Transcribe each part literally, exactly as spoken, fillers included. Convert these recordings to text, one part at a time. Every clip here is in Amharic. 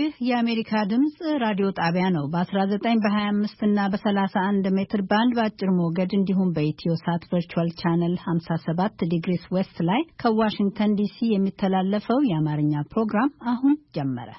ይህ የአሜሪካ ድምጽ ራዲዮ ጣቢያ ነው። በ19 በ25 እና በ31 ሜትር ባንድ በአጭር ሞገድ እንዲሁም በኢትዮ ሳት ቨርቹዋል ቻነል ሃምሳ ሰባት ዲግሪስ ዌስት ላይ ከዋሽንግተን ዲሲ የሚተላለፈው የአማርኛ ፕሮግራም አሁን ጀመረ።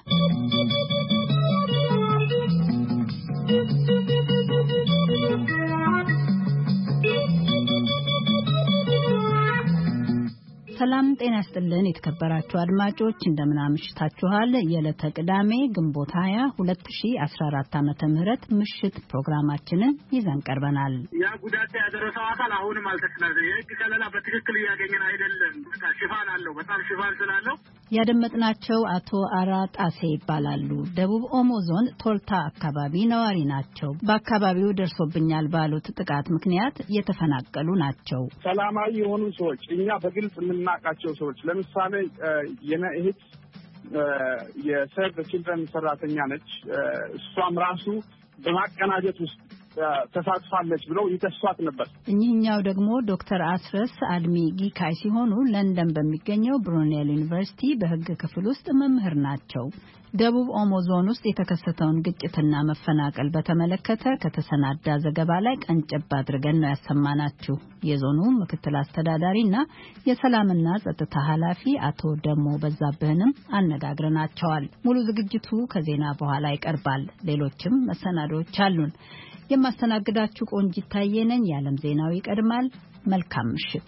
ሰላም ጤና ይስጥልን የተከበራችሁ አድማጮች እንደምን አምሽታችኋል። የዕለተ ቅዳሜ ግንቦት ሃያ ሁለት ሺህ አስራ አራት ዓመተ ምህረት ምሽት ፕሮግራማችንን ይዘን ቀርበናል። ያ ጉዳት ያደረሰው አካል አሁንም አልተከናዘ የህግ ከለላ በትክክል እያገኘን አይደለም። በቃ ሽፋን አለው፣ በጣም ሽፋን ስላለው ያደመጥናቸው አቶ አራጣሴ ይባላሉ። ደቡብ ኦሞ ዞን ቶልታ አካባቢ ነዋሪ ናቸው። በአካባቢው ደርሶብኛል ባሉት ጥቃት ምክንያት የተፈናቀሉ ናቸው። ሰላማዊ የሆኑ ሰዎች እኛ በግልጽ የምናውቃቸው ሰዎች ለምሳሌ የኔ እህት የሰርቭ ችልድረን ሰራተኛ ነች። እሷም ራሱ በማቀናጀት ውስጥ ተሳትፋለች ብለው ይተሷት ነበር። እኚህኛው ደግሞ ዶክተር አስረስ አድሚ ጊካይ ሲሆኑ ለንደን በሚገኘው ብሩኔል ዩኒቨርሲቲ በህግ ክፍል ውስጥ መምህር ናቸው። ደቡብ ኦሞ ዞን ውስጥ የተከሰተውን ግጭትና መፈናቀል በተመለከተ ከተሰናዳ ዘገባ ላይ ቀንጨብ አድርገን ነው ያሰማናችሁ። የዞኑ ምክትል አስተዳዳሪና የሰላምና ጸጥታ ኃላፊ አቶ ደሞ በዛብህንም አነጋግረናቸዋል። ሙሉ ዝግጅቱ ከዜና በኋላ ይቀርባል። ሌሎችም መሰናዶዎች አሉን። የማስተናግዳችሁ ቆንጂት ታዬ ነኝ። የዓለም ዜናው ይቀድማል። መልካም ምሽት።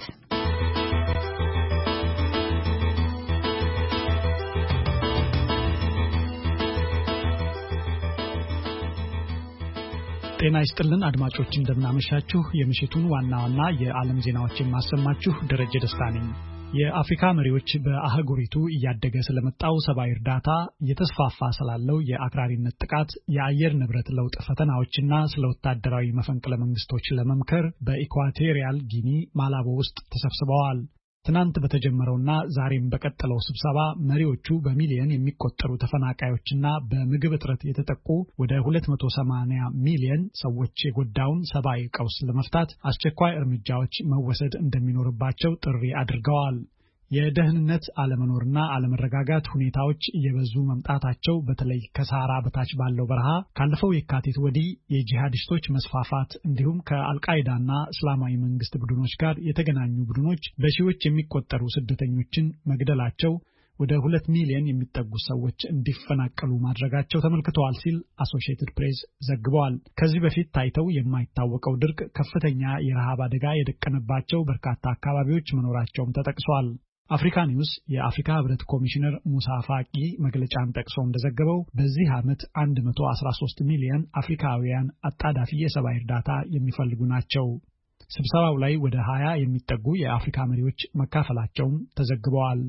ጤና ይስጥልን አድማጮች እንደምናመሻችሁ። የምሽቱን ዋና ዋና የዓለም ዜናዎች የማሰማችሁ ደረጀ ደስታ ነኝ። የአፍሪካ መሪዎች በአህጉሪቱ እያደገ ስለመጣው ሰብአዊ እርዳታ፣ እየተስፋፋ ስላለው የአክራሪነት ጥቃት፣ የአየር ንብረት ለውጥ ፈተናዎችና ስለ ወታደራዊ መፈንቅለ መንግስቶች ለመምከር በኢኳቶሪያል ጊኒ ማላቦ ውስጥ ተሰብስበዋል። ትናንት በተጀመረውና ዛሬም በቀጠለው ስብሰባ መሪዎቹ በሚሊዮን የሚቆጠሩ ተፈናቃዮችና በምግብ እጥረት የተጠቁ ወደ ሁለት መቶ ሰማንያ ሚሊዮን ሰዎች የጎዳውን ሰብአዊ ቀውስ ለመፍታት አስቸኳይ እርምጃዎች መወሰድ እንደሚኖርባቸው ጥሪ አድርገዋል። የደህንነት አለመኖርና አለመረጋጋት ሁኔታዎች እየበዙ መምጣታቸው በተለይ ከሳራ በታች ባለው በረሃ ካለፈው የካቲት ወዲህ የጂሃዲስቶች መስፋፋት እንዲሁም ከአልቃይዳና እስላማዊ መንግስት ቡድኖች ጋር የተገናኙ ቡድኖች በሺዎች የሚቆጠሩ ስደተኞችን መግደላቸው ወደ ሁለት ሚሊዮን የሚጠጉ ሰዎች እንዲፈናቀሉ ማድረጋቸው ተመልክተዋል ሲል አሶሺየትድ ፕሬስ ዘግቧል። ከዚህ በፊት ታይተው የማይታወቀው ድርቅ ከፍተኛ የረሃብ አደጋ የደቀነባቸው በርካታ አካባቢዎች መኖራቸውም ተጠቅሷል። አፍሪካ ኒውስ የአፍሪካ ህብረት ኮሚሽነር ሙሳ ፋቂ መግለጫን ጠቅሶ እንደዘገበው በዚህ ዓመት አንድ መቶ አስራ ሶስት ሚሊዮን አፍሪካውያን አጣዳፊ የሰብአዊ እርዳታ የሚፈልጉ ናቸው። ስብሰባው ላይ ወደ ሀያ የሚጠጉ የአፍሪካ መሪዎች መካፈላቸውም ተዘግበዋል።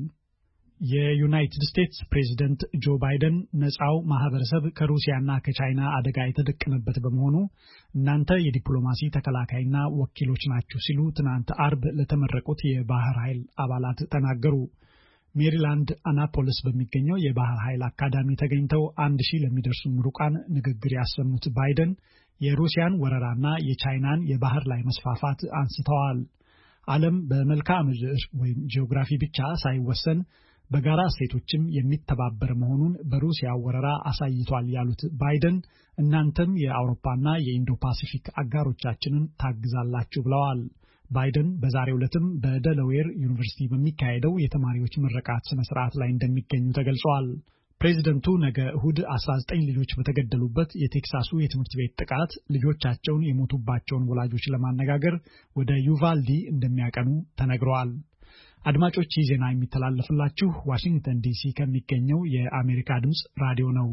የዩናይትድ ስቴትስ ፕሬዝዳንት ጆ ባይደን ነፃው ማህበረሰብ ከሩሲያና ከቻይና አደጋ የተደቀነበት በመሆኑ እናንተ የዲፕሎማሲ ተከላካይና ወኪሎች ናችሁ ሲሉ ትናንት አርብ ለተመረቁት የባህር ኃይል አባላት ተናገሩ። ሜሪላንድ አናፖሊስ በሚገኘው የባህር ኃይል አካዳሚ ተገኝተው አንድ ሺህ ለሚደርሱ ምሩቃን ንግግር ያሰሙት ባይደን የሩሲያን ወረራና የቻይናን የባህር ላይ መስፋፋት አንስተዋል። ዓለም በመልክዓ ምድር ወይም ጂኦግራፊ ብቻ ሳይወሰን በጋራ እሴቶችም የሚተባበር መሆኑን በሩሲያ ወረራ አሳይቷል ያሉት ባይደን እናንተም የአውሮፓና የኢንዶ ፓሲፊክ አጋሮቻችንን ታግዛላችሁ ብለዋል። ባይደን በዛሬው ዕለትም በደለዌር ዩኒቨርሲቲ በሚካሄደው የተማሪዎች ምረቃት ስነ ስርዓት ላይ እንደሚገኙ ተገልጿል። ፕሬዝደንቱ ነገ እሁድ አስራ ዘጠኝ ልጆች በተገደሉበት የቴክሳሱ የትምህርት ቤት ጥቃት ልጆቻቸውን የሞቱባቸውን ወላጆች ለማነጋገር ወደ ዩቫልዲ እንደሚያቀኑ ተነግረዋል። አድማጮች ይህ ዜና የሚተላለፍላችሁ ዋሽንግተን ዲሲ ከሚገኘው የአሜሪካ ድምጽ ራዲዮ ነው።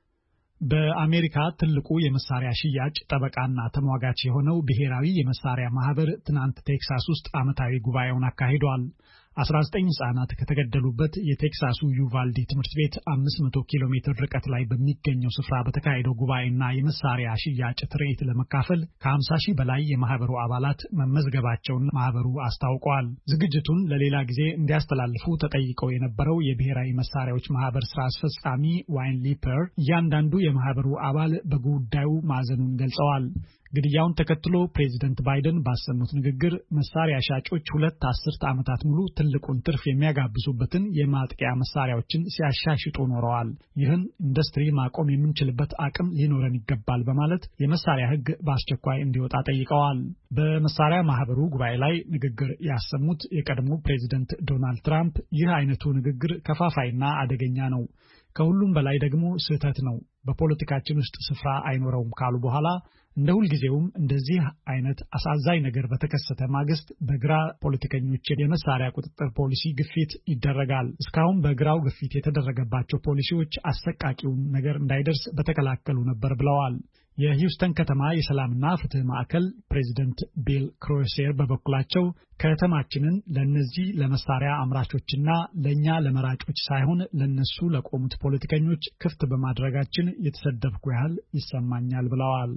በአሜሪካ ትልቁ የመሳሪያ ሽያጭ ጠበቃና ተሟጋች የሆነው ብሔራዊ የመሳሪያ ማህበር ትናንት ቴክሳስ ውስጥ ዓመታዊ ጉባኤውን አካሂዷል። አስራ ዘጠኝ ህጻናት ከተገደሉበት የቴክሳሱ ዩቫልዲ ትምህርት ቤት አምስት መቶ ኪሎ ሜትር ርቀት ላይ በሚገኘው ስፍራ በተካሄደው ጉባኤና የመሳሪያ ሽያጭ ትርኢት ለመካፈል ከሀምሳ ሺህ በላይ የማህበሩ አባላት መመዝገባቸውን ማህበሩ አስታውቋል። ዝግጅቱን ለሌላ ጊዜ እንዲያስተላልፉ ተጠይቀው የነበረው የብሔራዊ መሳሪያዎች ማህበር ስራ አስፈጻሚ ዋይን ሊፐር እያንዳንዱ የማህበሩ አባል በጉዳዩ ማዘኑን ገልጸዋል። ግድያውን ተከትሎ ፕሬዚደንት ባይደን ባሰሙት ንግግር መሳሪያ ሻጮች ሁለት አስርት ዓመታት ሙሉ ትልቁን ትርፍ የሚያጋብሱበትን የማጥቂያ መሳሪያዎችን ሲያሻሽጡ ኖረዋል። ይህን ኢንዱስትሪ ማቆም የምንችልበት አቅም ሊኖረን ይገባል በማለት የመሳሪያ ሕግ በአስቸኳይ እንዲወጣ ጠይቀዋል። በመሳሪያ ማህበሩ ጉባኤ ላይ ንግግር ያሰሙት የቀድሞ ፕሬዚደንት ዶናልድ ትራምፕ ይህ አይነቱ ንግግር ከፋፋይና አደገኛ ነው፣ ከሁሉም በላይ ደግሞ ስህተት ነው፣ በፖለቲካችን ውስጥ ስፍራ አይኖረውም ካሉ በኋላ እንደ ሁልጊዜውም እንደዚህ አይነት አሳዛኝ ነገር በተከሰተ ማግስት በግራ ፖለቲከኞች የመሳሪያ ቁጥጥር ፖሊሲ ግፊት ይደረጋል። እስካሁን በግራው ግፊት የተደረገባቸው ፖሊሲዎች አሰቃቂውን ነገር እንዳይደርስ በተከላከሉ ነበር ብለዋል። የሂውስተን ከተማ የሰላምና ፍትህ ማዕከል ፕሬዚደንት ቢል ክሮሴር በበኩላቸው ከተማችንን ለነዚህ ለመሳሪያ አምራቾችና ለኛ ለመራጮች ሳይሆን ለነሱ ለቆሙት ፖለቲከኞች ክፍት በማድረጋችን የተሰደብኩ ያህል ይሰማኛል ብለዋል።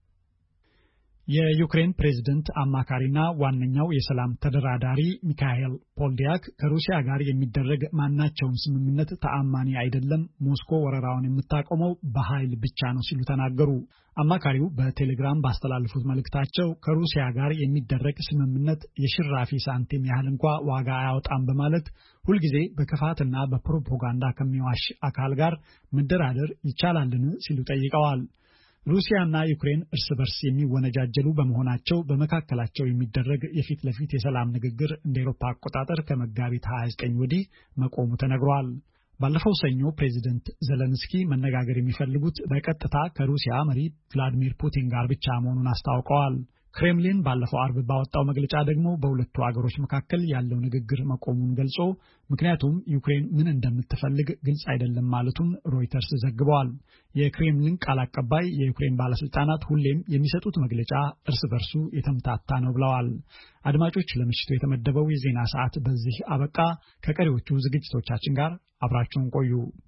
የዩክሬን ፕሬዝዳንት አማካሪና ዋነኛው የሰላም ተደራዳሪ ሚካኤል ፖልዲያክ ከሩሲያ ጋር የሚደረግ ማናቸውም ስምምነት ተአማኒ አይደለም፣ ሞስኮ ወረራውን የምታቆመው በኃይል ብቻ ነው ሲሉ ተናገሩ። አማካሪው በቴሌግራም ባስተላለፉት መልእክታቸው ከሩሲያ ጋር የሚደረግ ስምምነት የሽራፊ ሳንቲም ያህል እንኳ ዋጋ አያወጣም በማለት ሁልጊዜ በክፋትና በፕሮፓጋንዳ ከሚዋሽ አካል ጋር መደራደር ይቻላልን ሲሉ ጠይቀዋል። ሩሲያና ዩክሬን እርስ በርስ የሚወነጃጀሉ በመሆናቸው በመካከላቸው የሚደረግ የፊት ለፊት የሰላም ንግግር እንደ አውሮፓ አቆጣጠር ከመጋቢት ሃያ ዘጠኝ ወዲህ መቆሙ ተነግሯል። ባለፈው ሰኞ ፕሬዚደንት ዘለንስኪ መነጋገር የሚፈልጉት በቀጥታ ከሩሲያ መሪ ቭላዲሚር ፑቲን ጋር ብቻ መሆኑን አስታውቀዋል። ክሬምሊን ባለፈው አርብ ባወጣው መግለጫ ደግሞ በሁለቱ አገሮች መካከል ያለው ንግግር መቆሙን ገልጾ ምክንያቱም ዩክሬን ምን እንደምትፈልግ ግልጽ አይደለም ማለቱን ሮይተርስ ዘግቧል። የክሬምሊን ቃል አቀባይ የዩክሬን ባለስልጣናት ሁሌም የሚሰጡት መግለጫ እርስ በርሱ የተምታታ ነው ብለዋል። አድማጮች፣ ለምሽቱ የተመደበው የዜና ሰዓት በዚህ አበቃ። ከቀሪዎቹ ዝግጅቶቻችን ጋር አብራችሁን ቆዩ።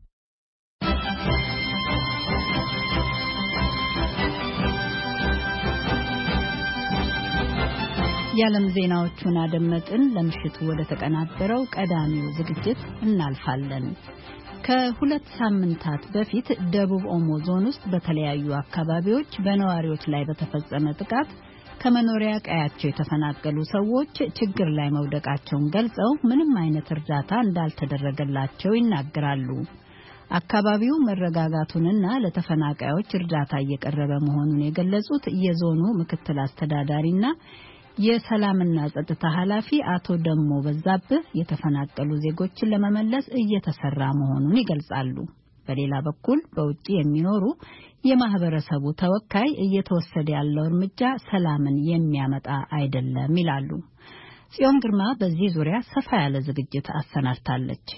የዓለም ዜናዎቹን አደመጥን። ለምሽቱ ወደ ተቀናበረው ቀዳሚው ዝግጅት እናልፋለን። ከሁለት ሳምንታት በፊት ደቡብ ኦሞ ዞን ውስጥ በተለያዩ አካባቢዎች በነዋሪዎች ላይ በተፈጸመ ጥቃት ከመኖሪያ ቀያቸው የተፈናቀሉ ሰዎች ችግር ላይ መውደቃቸውን ገልጸው ምንም አይነት እርዳታ እንዳልተደረገላቸው ይናገራሉ። አካባቢው መረጋጋቱንና ለተፈናቃዮች እርዳታ እየቀረበ መሆኑን የገለጹት የዞኑ ምክትል አስተዳዳሪና የሰላምና ጸጥታ ኃላፊ አቶ ደሞ በዛብህ የተፈናቀሉ ዜጎችን ለመመለስ እየተሰራ መሆኑን ይገልጻሉ። በሌላ በኩል በውጪ የሚኖሩ የማህበረሰቡ ተወካይ እየተወሰደ ያለው እርምጃ ሰላምን የሚያመጣ አይደለም ይላሉ። ጽዮን ግርማ በዚህ ዙሪያ ሰፋ ያለ ዝግጅት አሰናድታለች።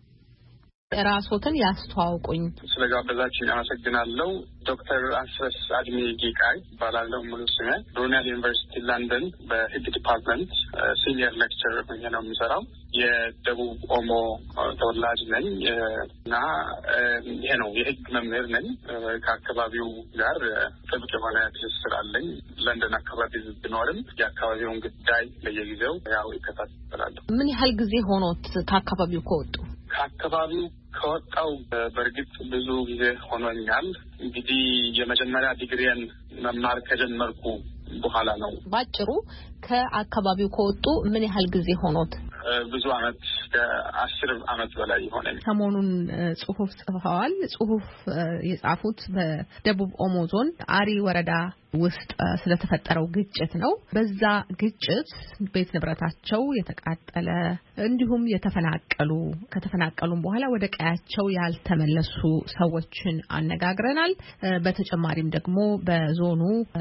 ራስዎትን ያስተዋውቁኝ። ስለጋበዛችሁኝ አመሰግናለሁ። ዶክተር አስረስ አድሜ ጊቃይ ባላለው ሙሉ ስሜ ብሩኔል ዩኒቨርሲቲ ለንደን በህግ ዲፓርትመንት ሲኒየር ሌክቸረር ሆኜ ነው የምሰራው። የደቡብ ኦሞ ተወላጅ ነኝ እና ይሄ ነው የህግ መምህር ነኝ። ከአካባቢው ጋር ጥብቅ የሆነ ትስስር አለኝ። ለንደን አካባቢ ብኖርም የአካባቢውን ጉዳይ ለየጊዜው ያው ይከታተላለሁ። ምን ያህል ጊዜ ሆኖት ከአካባቢው ከወጡ? ከአካባቢው ከወጣው በእርግጥ ብዙ ጊዜ ሆኖኛል። እንግዲህ የመጀመሪያ ዲግሪን መማር ከጀመርኩ በኋላ ነው። ባጭሩ ከአካባቢው ከወጡ ምን ያህል ጊዜ ሆኖት? ብዙ አመት ከአስር አመት በላይ ሆነ። ሰሞኑን ጽሁፍ ጽፈዋል። ጽሁፍ የጻፉት በደቡብ ኦሞ ዞን አሪ ወረዳ ውስጥ ስለተፈጠረው ግጭት ነው። በዛ ግጭት ቤት ንብረታቸው የተቃጠለ እንዲሁም የተፈናቀሉ ከተፈናቀሉም በኋላ ወደ ቀያቸው ያልተመለሱ ሰዎችን አነጋግረናል። በተጨማሪም ደግሞ በዞኑ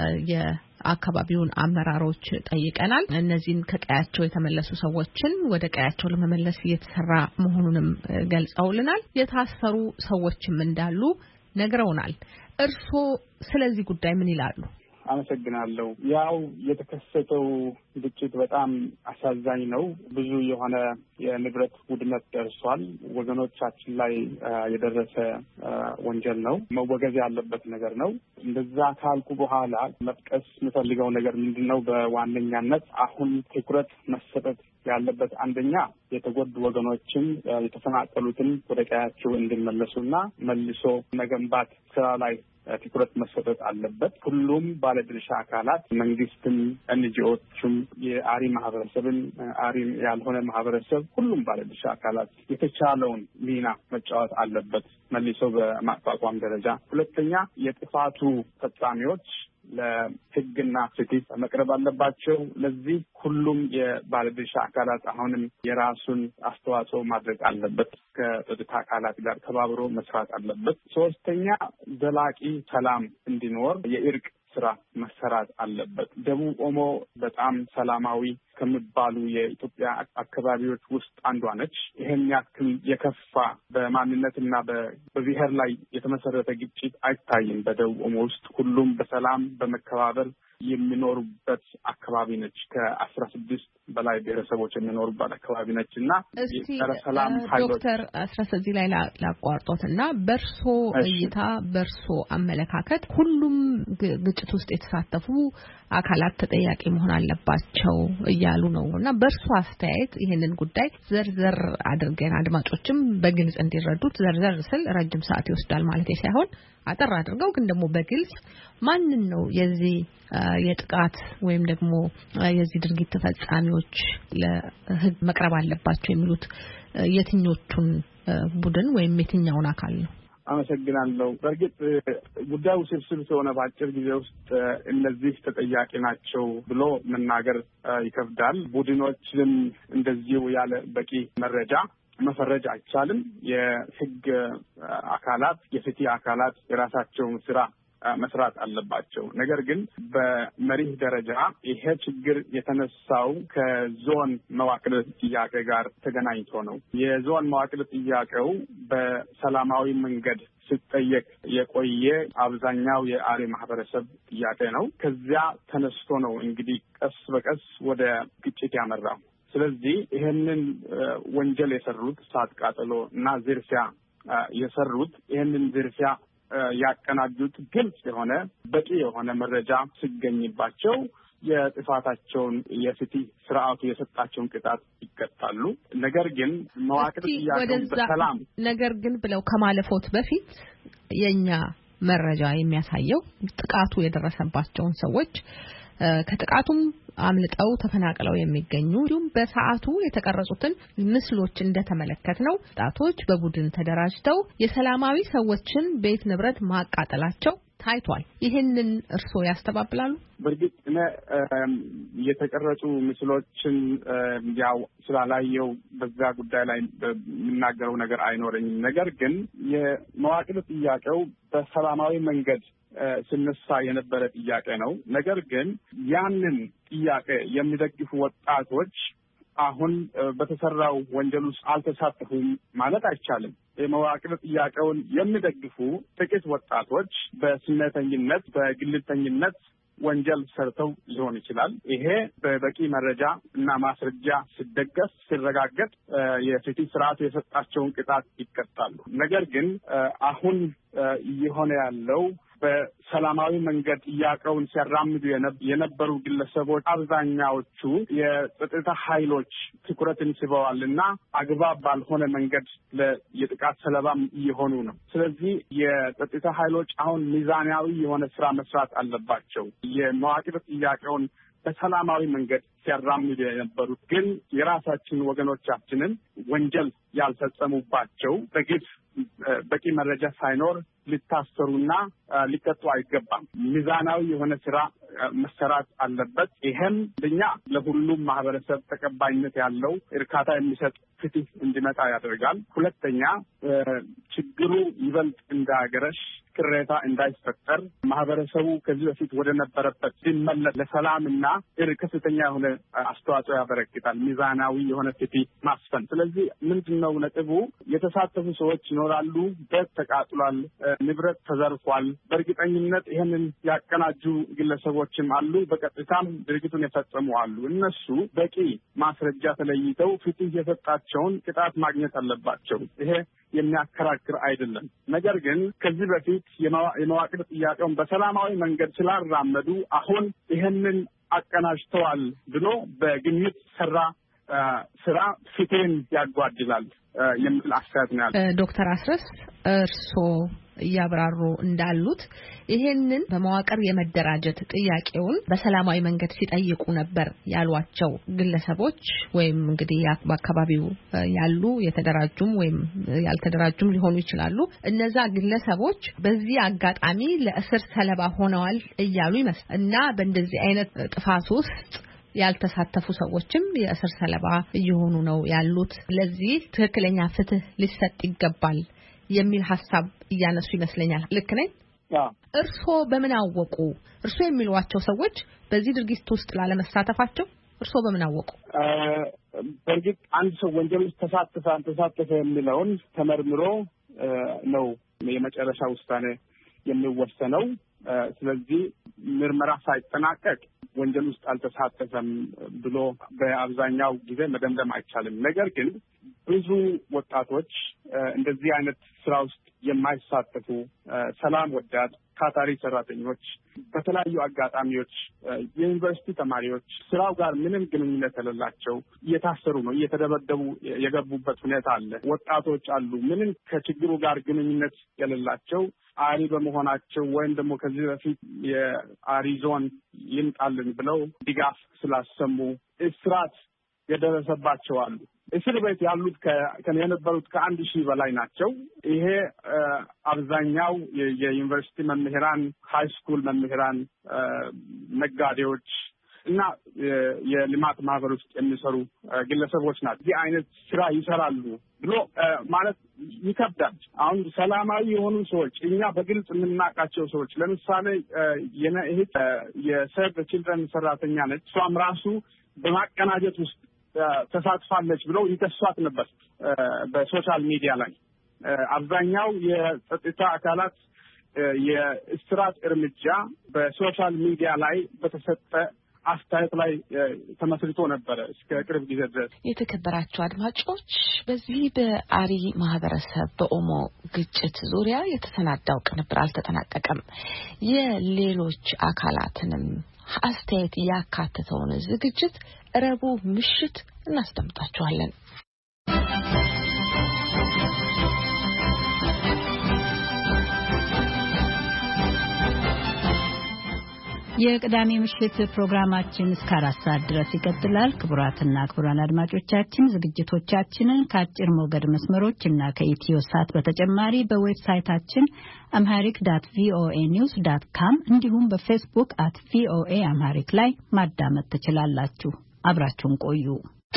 የአካባቢውን አመራሮች ጠይቀናል። እነዚህን ከቀያቸው የተመለሱ ሰዎችን ወደ ቀያቸው ለመመለስ እየተሰራ መሆኑንም ገልጸውልናል። የታሰሩ ሰዎችም እንዳሉ ነግረውናል። እርስዎ ስለዚህ ጉዳይ ምን ይላሉ? አመሰግናለሁ። ያው የተከሰተው ግጭት በጣም አሳዛኝ ነው። ብዙ የሆነ የንብረት ውድመት ደርሷል። ወገኖቻችን ላይ የደረሰ ወንጀል ነው። መወገዝ ያለበት ነገር ነው። እንደዛ ካልኩ በኋላ መጥቀስ የምፈልገው ነገር ምንድነው? በዋነኛነት አሁን ትኩረት መሰጠት ያለበት አንደኛ የተጎዱ ወገኖችን የተፈናቀሉትን ወደ ቀያቸው እንዲመለሱና መልሶ መገንባት ስራ ላይ ትኩረት መሰጠት አለበት። ሁሉም ባለድርሻ አካላት መንግስትም፣ ኤንጂኦዎችም፣ የአሪ ማህበረሰብን፣ አሪ ያልሆነ ማህበረሰብ ሁሉም ባለድርሻ አካላት የተቻለውን ሚና መጫወት አለበት መልሶ በማቋቋም ደረጃ። ሁለተኛ የጥፋቱ ፈጻሚዎች ለህግና ፍትህ መቅረብ አለባቸው። ለዚህ ሁሉም የባለድርሻ አካላት አሁንም የራሱን አስተዋጽኦ ማድረግ አለበት። ከጸጥታ አካላት ጋር ተባብሮ መስራት አለበት። ሶስተኛ ዘላቂ ሰላም እንዲኖር የእርቅ ስራ መሰራት አለበት። ደቡብ ኦሞ በጣም ሰላማዊ ከሚባሉ የኢትዮጵያ አካባቢዎች ውስጥ አንዷ ነች። ይሄን ያክል የከፋ በማንነትና በብሔር ላይ የተመሰረተ ግጭት አይታይም። በደቡብ ኦሞ ውስጥ ሁሉም በሰላም በመከባበር የሚኖሩበት አካባቢ ነች። ከአስራ ስድስት በላይ ብሔረሰቦች የሚኖሩበት አካባቢ ነች እና ሰላም ዶክተር አስረስ እዚህ ላይ ላቋርጦትና በርሶ እይታ በርሶ አመለካከት ሁሉም ግጭት ውስጥ የተሳተፉ አካላት ተጠያቂ መሆን አለባቸው እያሉ ነው እና በርሶ አስተያየት ይሄንን ጉዳይ ዘርዘር አድርገን አድማጮችም በግልጽ እንዲረዱት ዘርዘር ስል ረጅም ሰዓት ይወስዳል ማለት ሳይሆን አጠር አድርገው ግን ደግሞ በግልጽ ማንን ነው የዚህ የጥቃት ወይም ደግሞ የዚህ ድርጊት ተፈጻሚዎች ለህግ መቅረብ አለባቸው የሚሉት የትኞቹን ቡድን ወይም የትኛውን አካል ነው? አመሰግናለሁ። በእርግጥ ጉዳዩ ስብስብ ስለሆነ በአጭር ጊዜ ውስጥ እነዚህ ተጠያቂ ናቸው ብሎ መናገር ይከብዳል። ቡድኖችም እንደዚሁ ያለ በቂ መረጃ መፈረጅ አይቻልም። የህግ አካላት የፍትህ አካላት የራሳቸውን ስራ መስራት አለባቸው። ነገር ግን በመሪህ ደረጃ ይሄ ችግር የተነሳው ከዞን መዋቅር ጥያቄ ጋር ተገናኝቶ ነው። የዞን መዋቅር ጥያቄው በሰላማዊ መንገድ ሲጠየቅ የቆየ አብዛኛው የአሪ ማህበረሰብ ጥያቄ ነው። ከዚያ ተነስቶ ነው እንግዲህ ቀስ በቀስ ወደ ግጭት ያመራው። ስለዚህ ይሄንን ወንጀል የሰሩት እሳት ቃጠሎ እና ዝርፊያ የሰሩት ይሄንን ዝርፊያ ያቀናጁት ግልጽ የሆነ በቂ የሆነ መረጃ ሲገኝባቸው የጥፋታቸውን የፍትህ ስርዓቱ የሰጣቸውን ቅጣት ይቀጣሉ። ነገር ግን መዋቅር ጥያቄው በሰላም ነገር ግን ብለው ከማለፎት በፊት የኛ መረጃ የሚያሳየው ጥቃቱ የደረሰባቸውን ሰዎች ከጥቃቱም አምልጠው ተፈናቅለው የሚገኙ እንዲሁም በሰዓቱ የተቀረጹትን ምስሎች እንደተመለከትነው ጣቶች በቡድን ተደራጅተው የሰላማዊ ሰዎችን ቤት ንብረት ማቃጠላቸው ታይቷል። ይሄንን እርስዎ ያስተባብላሉ? በእርግጥ እኔ የተቀረጹ ምስሎችን ያው ስላላየው በዛ ጉዳይ ላይ የምናገረው ነገር አይኖረኝም። ነገር ግን የመዋቅር ጥያቄው በሰላማዊ መንገድ ስነሳ የነበረ ጥያቄ ነው። ነገር ግን ያንን ጥያቄ የሚደግፉ ወጣቶች አሁን በተሰራው ወንጀል ውስጥ አልተሳተፉም ማለት አይቻልም። የመዋቅር ጥያቄውን የሚደግፉ ጥቂት ወጣቶች በስሜተኝነት በግልተኝነት ወንጀል ሰርተው ሊሆን ይችላል። ይሄ በበቂ መረጃ እና ማስረጃ ሲደገፍ ሲረጋገጥ የፍትህ ስርዓቱ የሰጣቸውን ቅጣት ይቀጣሉ። ነገር ግን አሁን እየሆነ ያለው በሰላማዊ መንገድ ጥያቄውን ሲያራምዱ የነበሩ ግለሰቦች አብዛኛዎቹ የጸጥታ ኃይሎች ትኩረትን ስበዋልና አግባብ ባልሆነ መንገድ የጥቃት ሰለባም እየሆኑ ነው። ስለዚህ የጸጥታ ኃይሎች አሁን ሚዛናዊ የሆነ ስራ መስራት አለባቸው። የመዋቅር ጥያቄውን በሰላማዊ መንገድ ሲያራምዱ የነበሩት ግን የራሳችን ወገኖቻችንን ወንጀል ያልፈጸሙባቸው በግፍ በቂ መረጃ ሳይኖር ሊታሰሩና ሊቀጡ አይገባም። ሚዛናዊ የሆነ ስራ መሰራት አለበት። ይሄም ለኛ ለሁሉም ማህበረሰብ ተቀባይነት ያለው እርካታ የሚሰጥ ፍትህ እንዲመጣ ያደርጋል። ሁለተኛ ችግሩ ይበልጥ እንዳያገረሽ ቅሬታ እንዳይፈጠር ማህበረሰቡ ከዚህ በፊት ወደ ነበረበት ሲመለስ ለሰላምና ከፍተኛ የሆነ አስተዋጽኦ ያበረክታል። ሚዛናዊ የሆነ ፍትህ ማስፈን። ስለዚህ ምንድነው ነጥቡ? የተሳተፉ ሰዎች ይኖራሉ። ቤት ተቃጥሏል፣ ንብረት ተዘርፏል። በእርግጠኝነት ይህንን ያቀናጁ ግለሰቦችም አሉ። በቀጥታም ድርጊቱን የፈጸሙ አሉ። እነሱ በቂ ማስረጃ ተለይተው ፍትህ የሰጣቸውን ቅጣት ማግኘት አለባቸው። ይሄ የሚያከራክር አይደለም። ነገር ግን ከዚህ በፊት የመዋቅር ጥያቄውን በሰላማዊ መንገድ ስላራመዱ አሁን ይህንን አቀናጅተዋል ብሎ በግምት ሰራ ስራ ፍትህን ያጓድላል የሚል አስተያየት ነው ያለው። ዶክተር አስረስ እርስዎ ያብራሩ እንዳሉት ይሄንን በመዋቅር የመደራጀት ጥያቄውን በሰላማዊ መንገድ ሲጠይቁ ነበር ያሏቸው ግለሰቦች ወይም እንግዲህ በአካባቢው ያሉ የተደራጁም ወይም ያልተደራጁም ሊሆኑ ይችላሉ እነዛ ግለሰቦች በዚህ አጋጣሚ ለእስር ሰለባ ሆነዋል እያሉ ይመስላል እና በእንደዚህ አይነት ጥፋት ውስጥ ያልተሳተፉ ሰዎችም የእስር ሰለባ እየሆኑ ነው ያሉት ለዚህ ትክክለኛ ፍትህ ሊሰጥ ይገባል የሚል ሐሳብ እያነሱ ይመስለኛል ልክ ነኝ አዎ እርሶ በምን አወቁ እርሶ የሚሏቸው ሰዎች በዚህ ድርጊት ውስጥ ላለመሳተፋቸው እርሶ በምን አወቁ በእርግጥ አንድ ሰው ወንጀል ውስጥ ተሳተፈ ተሳተፈ የሚለውን ተመርምሮ ነው የመጨረሻ ውሳኔ የሚወሰነው ስለዚህ ምርመራ ሳይጠናቀቅ ወንጀል ውስጥ አልተሳተፈም ብሎ በአብዛኛው ጊዜ መደምደም አይቻልም ነገር ግን ብዙ ወጣቶች እንደዚህ አይነት ስራ ውስጥ የማይሳተፉ ሰላም ወዳድ ካታሪ ሰራተኞች በተለያዩ አጋጣሚዎች የዩኒቨርሲቲ ተማሪዎች ስራው ጋር ምንም ግንኙነት የሌላቸው እየታሰሩ ነው እየተደበደቡ የገቡበት ሁኔታ አለ ወጣቶች አሉ ምንም ከችግሩ ጋር ግንኙነት የሌላቸው አሪ በመሆናቸው ወይም ደግሞ ከዚህ በፊት የአሪዞን ይምጣልን ብለው ድጋፍ ስላሰሙ እስራት የደረሰባቸው አሉ እስር ቤት ያሉት ከነበሩት ከአንድ ሺህ በላይ ናቸው ይሄ አብዛኛው የዩኒቨርሲቲ መምህራን ሃይ ስኩል መምህራን ነጋዴዎች እና የልማት ማህበር ውስጥ የሚሰሩ ግለሰቦች ናቸው እዚህ አይነት ስራ ይሰራሉ ብሎ ማለት ይከብዳል አሁን ሰላማዊ የሆኑ ሰዎች እኛ በግልጽ የምናውቃቸው ሰዎች ለምሳሌ የነ እህት የሰርቭ ቺልድረን ሰራተኛ ነች እሷም ራሱ በማቀናጀት ውስጥ ተሳትፋለች ብለው ይከሷት ነበር በሶሻል ሚዲያ ላይ አብዛኛው የጸጥታ አካላት የእስራት እርምጃ በሶሻል ሚዲያ ላይ በተሰጠ አስተያየት ላይ ተመስርቶ ነበር እስከ ቅርብ ጊዜ ድረስ የተከበራችሁ አድማጮች በዚህ በአሪ ማህበረሰብ በኦሞ ግጭት ዙሪያ የተሰናዳው ቅንብር አልተጠናቀቀም የሌሎች አካላትንም አስተያየት ያካተተውን ዝግጅት ረቡዕ ምሽት እናስደምጣችኋለን የቅዳሜ ምሽት ፕሮግራማችን እስከ አራት ሰዓት ድረስ ይቀጥላል ክቡራትና ክቡራን አድማጮቻችን ዝግጅቶቻችንን ከአጭር ሞገድ መስመሮች እና ከኢትዮ ሳት በተጨማሪ በዌብሳይታችን amharic dot voa news dot com እንዲሁም በፌስቡክ at voa amharic ላይ ማዳመጥ ትችላላችሁ አብራችሁን ቆዩ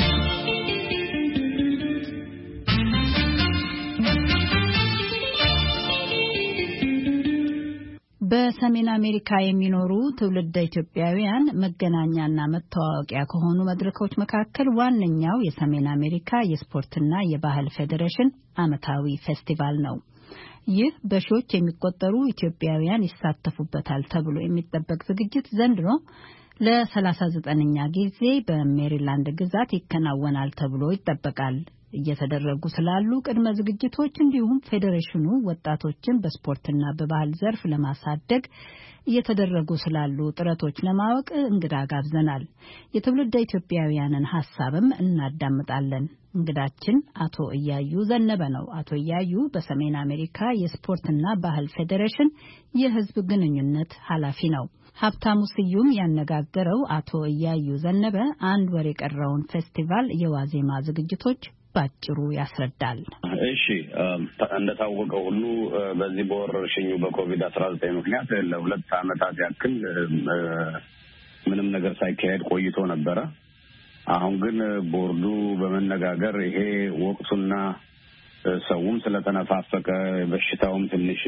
በሰሜን አሜሪካ የሚኖሩ ትውልደ ኢትዮጵያውያን መገናኛና መተዋወቂያ ከሆኑ መድረኮች መካከል ዋነኛው የሰሜን አሜሪካ የስፖርትና የባህል ፌዴሬሽን ዓመታዊ ፌስቲቫል ነው። ይህ በሺዎች የሚቆጠሩ ኢትዮጵያውያን ይሳተፉበታል ተብሎ የሚጠበቅ ዝግጅት ዘንድሮ ለሰላሳ ዘጠነኛ ጊዜ በሜሪላንድ ግዛት ይከናወናል ተብሎ ይጠበቃል። እየተደረጉ ስላሉ ቅድመ ዝግጅቶች እንዲሁም ፌዴሬሽኑ ወጣቶችን በስፖርትና በባህል ዘርፍ ለማሳደግ እየተደረጉ ስላሉ ጥረቶች ለማወቅ እንግዳ ጋብዘናል። የትውልደ ኢትዮጵያውያንን ሐሳብም እናዳምጣለን። እንግዳችን አቶ እያዩ ዘነበ ነው። አቶ እያዩ በሰሜን አሜሪካ የስፖርትና ባህል ፌዴሬሽን የሕዝብ ግንኙነት ኃላፊ ነው። ሀብታሙ ስዩም ያነጋገረው አቶ እያዩ ዘነበ አንድ ወር የቀረውን ፌስቲቫል የዋዜማ ዝግጅቶች ባጭሩ ያስረዳል። እሺ እንደታወቀው ሁሉ በዚህ በወረርሽኙ በኮቪድ አስራ ዘጠኝ ምክንያት ለሁለት ዓመታት ያክል ምንም ነገር ሳይካሄድ ቆይቶ ነበረ። አሁን ግን ቦርዱ በመነጋገር ይሄ ወቅቱና ሰውም ስለተነፋፈቀ በሽታውም ትንሽ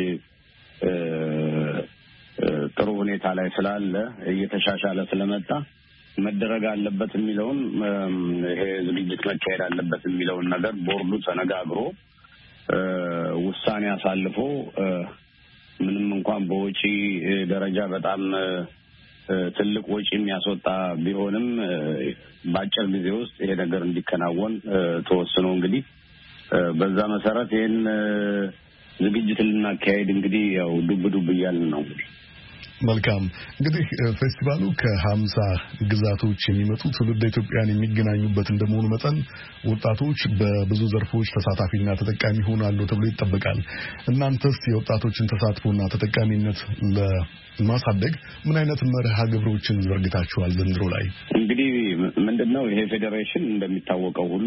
ጥሩ ሁኔታ ላይ ስላለ እየተሻሻለ ስለመጣ መደረግ አለበት የሚለውን ይሄ ዝግጅት መካሄድ አለበት የሚለውን ነገር ቦርዱ ተነጋግሮ ውሳኔ አሳልፎ ምንም እንኳን በወጪ ደረጃ በጣም ትልቅ ወጪ የሚያስወጣ ቢሆንም በአጭር ጊዜ ውስጥ ይሄ ነገር እንዲከናወን ተወስኖ እንግዲህ በዛ መሰረት ይሄን ዝግጅት ልናካሄድ እንግዲህ ያው ዱብ ዱብ እያልን ነው እንግዲህ መልካም እንግዲህ ፌስቲቫሉ ከሀምሳ ግዛቶች የሚመጡ ትውልደ ኢትዮጵያን የሚገናኙበት እንደመሆኑ መጠን ወጣቶች በብዙ ዘርፎች ተሳታፊና ተጠቃሚ ይሆናሉ ተብሎ ይጠበቃል። እናንተስ የወጣቶችን ተሳትፎና ተጠቃሚነት ለማሳደግ ምን አይነት መርሃ ግብሮችን ዘርግታችኋል? ዘንድሮ ላይ እንግዲህ ምንድነው ይሄ ፌዴሬሽን እንደሚታወቀው ሁሉ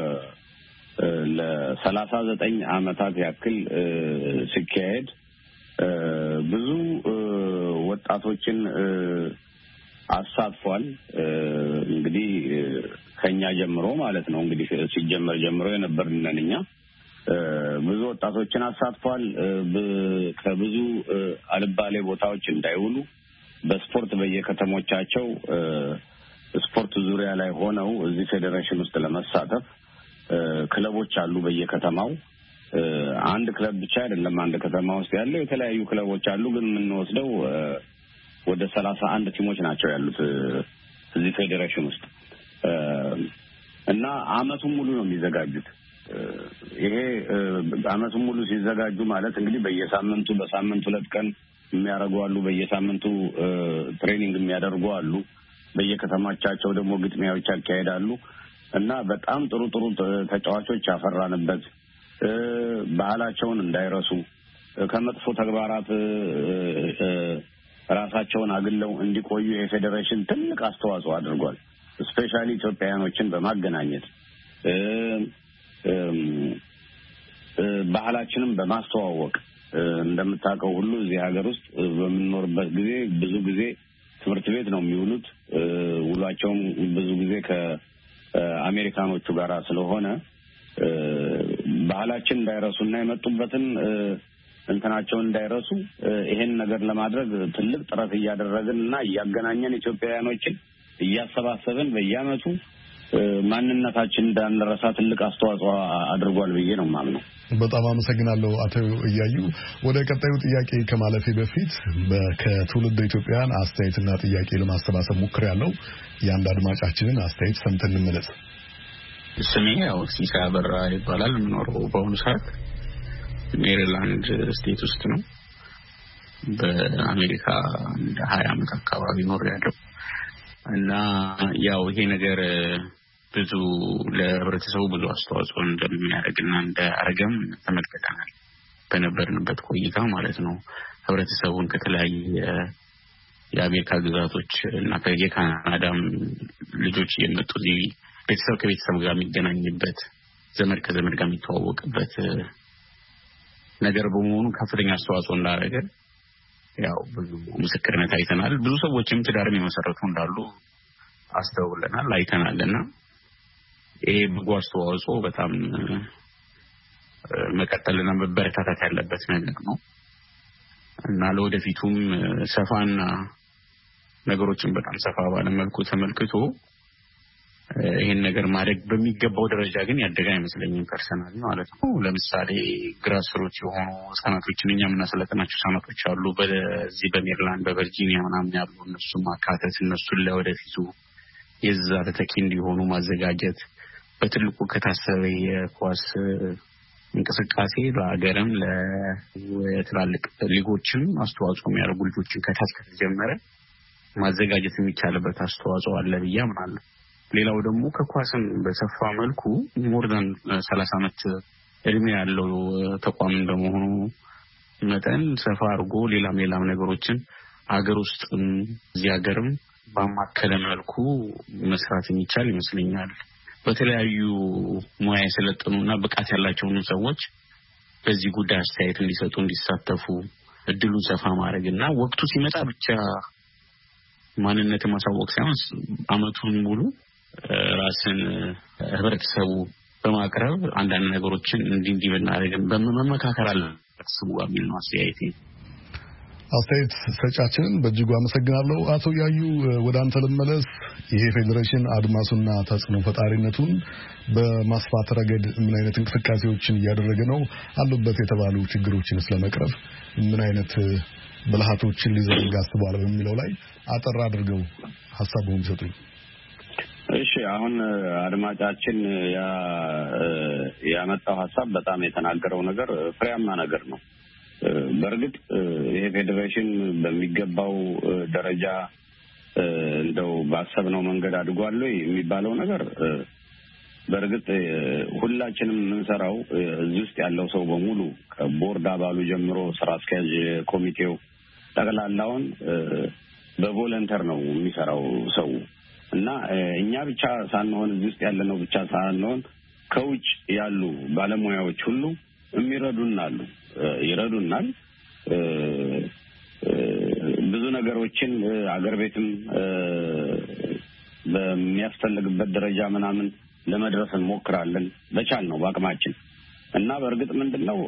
ለሰላሳ ዘጠኝ ዓመታት ያክል ሲካሄድ ብዙ ወጣቶችን አሳትፏል። እንግዲህ ከኛ ጀምሮ ማለት ነው እንግዲህ ሲጀመር ጀምሮ የነበርነንኛ ብዙ ወጣቶችን አሳትፏል። ከብዙ አልባሌ ቦታዎች እንዳይውሉ በስፖርት በየከተሞቻቸው ስፖርት ዙሪያ ላይ ሆነው እዚህ ፌዴሬሽን ውስጥ ለመሳተፍ ክለቦች አሉ በየከተማው። አንድ ክለብ ብቻ አይደለም አንድ ከተማ ውስጥ ያለው የተለያዩ ክለቦች አሉ። ግን የምንወስደው ወደ ሰላሳ አንድ ቲሞች ናቸው ያሉት እዚህ ፌዴሬሽን ውስጥ እና አመቱን ሙሉ ነው የሚዘጋጁት። ይሄ አመቱን ሙሉ ሲዘጋጁ ማለት እንግዲህ በየሳምንቱ በሳምንት ሁለት ቀን የሚያደርጉ አሉ፣ በየሳምንቱ ትሬኒንግ የሚያደርጉ አሉ፣ በየከተማቻቸው ደግሞ ግጥሚያዎች ያካሄዳሉ እና በጣም ጥሩ ጥሩ ተጫዋቾች ያፈራንበት ባህላቸውን እንዳይረሱ ከመጥፎ ተግባራት ራሳቸውን አግለው እንዲቆዩ የፌዴሬሽን ትልቅ አስተዋጽኦ አድርጓል። ስፔሻሊ ኢትዮጵያውያኖችን በማገናኘት ባህላችንን በማስተዋወቅ እንደምታውቀው ሁሉ እዚህ ሀገር ውስጥ በምንኖርበት ጊዜ ብዙ ጊዜ ትምህርት ቤት ነው የሚውሉት። ውሏቸውም ብዙ ጊዜ ከአሜሪካኖቹ ጋር ስለሆነ ባህላችን እንዳይረሱና የመጡበትን እንትናቸውን እንዳይረሱ ይሄን ነገር ለማድረግ ትልቅ ጥረት እያደረግን እና እያገናኘን ኢትዮጵያውያኖችን እያሰባሰብን በየዓመቱ ማንነታችን እንዳንረሳ ትልቅ አስተዋጽኦ አድርጓል ብዬ ነው የማምነው። በጣም አመሰግናለሁ አቶ እያዩ። ወደ ቀጣዩ ጥያቄ ከማለፌ በፊት ከትውልደ ኢትዮጵያውያን አስተያየትና ጥያቄ ለማሰባሰብ ሞክሬያለሁ። የአንድ አድማጫችንን አስተያየት ሰምተን እንመለስ። ስሜ ያው ሲሳይ አበራ ይባላል። የምኖረው በአሁኑ ሰዓት ሜሪላንድ ስቴት ውስጥ ነው። በአሜሪካ እንደ ሀያ ዓመት አካባቢ ኖሬያለሁ እና ያው ይሄ ነገር ብዙ ለህብረተሰቡ ብዙ አስተዋጽኦ እንደሚያደርግና እንዳረገም ተመልክተናል በነበርንበት ቆይታ ማለት ነው። ህብረተሰቡን ከተለያየ የአሜሪካ ግዛቶች እና ከየካናዳም ልጆች እየመጡ እዚህ ቤተሰብ ከቤተሰብ ጋር የሚገናኝበት ዘመድ ከዘመድ ጋር የሚተዋወቅበት ነገር በመሆኑ ከፍተኛ አስተዋጽኦ እንዳደረገ ያው ብዙ ምስክርነት አይተናል። ብዙ ሰዎችም ትዳርም የመሰረቱ እንዳሉ አስተውለናል አይተናልና ይሄ በጎ አስተዋጽኦ በጣም መቀጠልና መበረታታት ያለበት ነገር ነው እና ለወደፊቱም ሰፋና ነገሮችን በጣም ሰፋ ባለ መልኩ ተመልክቶ ይሄን ነገር ማድረግ በሚገባው ደረጃ ግን ያደጋ አይመስለኝም ፐርሰናሊ ማለት ነው። ለምሳሌ ግራስሩት የሆኑ ህጻናቶችን እኛ የምናሰለጥናቸው ህጻናቶች አሉ በዚህ በሜሪላንድ በቨርጂኒያ ምናምን ያሉ እነሱን ማካተት እነሱን ለወደፊቱ የዛ ተተኪ እንዲሆኑ ማዘጋጀት በትልቁ ከታሰበ የኳስ እንቅስቃሴ ለሀገርም ለትላልቅ ሊጎችም አስተዋጽኦ የሚያደርጉ ልጆችን ከታች ከተጀመረ ማዘጋጀት የሚቻልበት አስተዋጽኦ አለ ብዬ አምናለሁ። ሌላው ደግሞ ከኳስም በሰፋ መልኩ ሞር ዛን ሰላሳ ዓመት እድሜ ያለው ተቋም እንደመሆኑ መጠን ሰፋ አድርጎ ሌላም ሌላም ነገሮችን ሀገር ውስጥ እዚህ ሀገርም በማከለ መልኩ መስራት የሚቻል ይመስለኛል። በተለያዩ ሙያ የሰለጠኑና ብቃት ያላቸውን ሰዎች በዚህ ጉዳይ አስተያየት እንዲሰጡ እንዲሳተፉ እድሉን ሰፋ ማድረግና ወቅቱ ሲመጣ ብቻ ማንነትን ማሳወቅ ሳይሆን አመቱን ሙሉ ራስን ህብረተሰቡ በማቅረብ አንዳንድ ነገሮችን እንዲህ እንዲህ ብናደርግም በመመካከር አለበት ስሙ አሚል ነው አስተያየቴ። አስተያየት ሰጫችንን በእጅጉ አመሰግናለሁ። አቶ ያዩ ወደ አንተ ልመለስ። ይሄ ፌዴሬሽን አድማሱና ተጽዕኖ ፈጣሪነቱን በማስፋት ረገድ ምን አይነት እንቅስቃሴዎችን እያደረገ ነው? አሉበት የተባሉ ችግሮችን ስለመቅረፍ ምን አይነት ብልሃቶችን ሊዘረጋ አስቧል በሚለው ላይ አጠር አድርገው ሐሳቡን ይሰጡኝ። እሺ አሁን አድማጫችን ያ ያመጣው ሐሳብ በጣም የተናገረው ነገር ፍሬያማ ነገር ነው። በርግጥ ይሄ ፌዴሬሽን በሚገባው ደረጃ እንደው ባሰብነው መንገድ አድጓል የሚባለው ነገር በርግጥ ሁላችንም እንሰራው እዚህ ውስጥ ያለው ሰው በሙሉ ከቦርድ አባሉ ጀምሮ ስራ አስኪያጅ ኮሚቴው ጠቅላላውን በቮለንተር ነው የሚሰራው ሰው እና እኛ ብቻ ሳንሆን እዚህ ውስጥ ያለነው ብቻ ሳንሆን ከውጭ ያሉ ባለሙያዎች ሁሉ የሚረዱን አሉ ይረዱናል ብዙ ነገሮችን አገር ቤትም በሚያስፈልግበት ደረጃ ምናምን ለመድረስ እንሞክራለን በቻል ነው በአቅማችን እና በርግጥ ምንድነው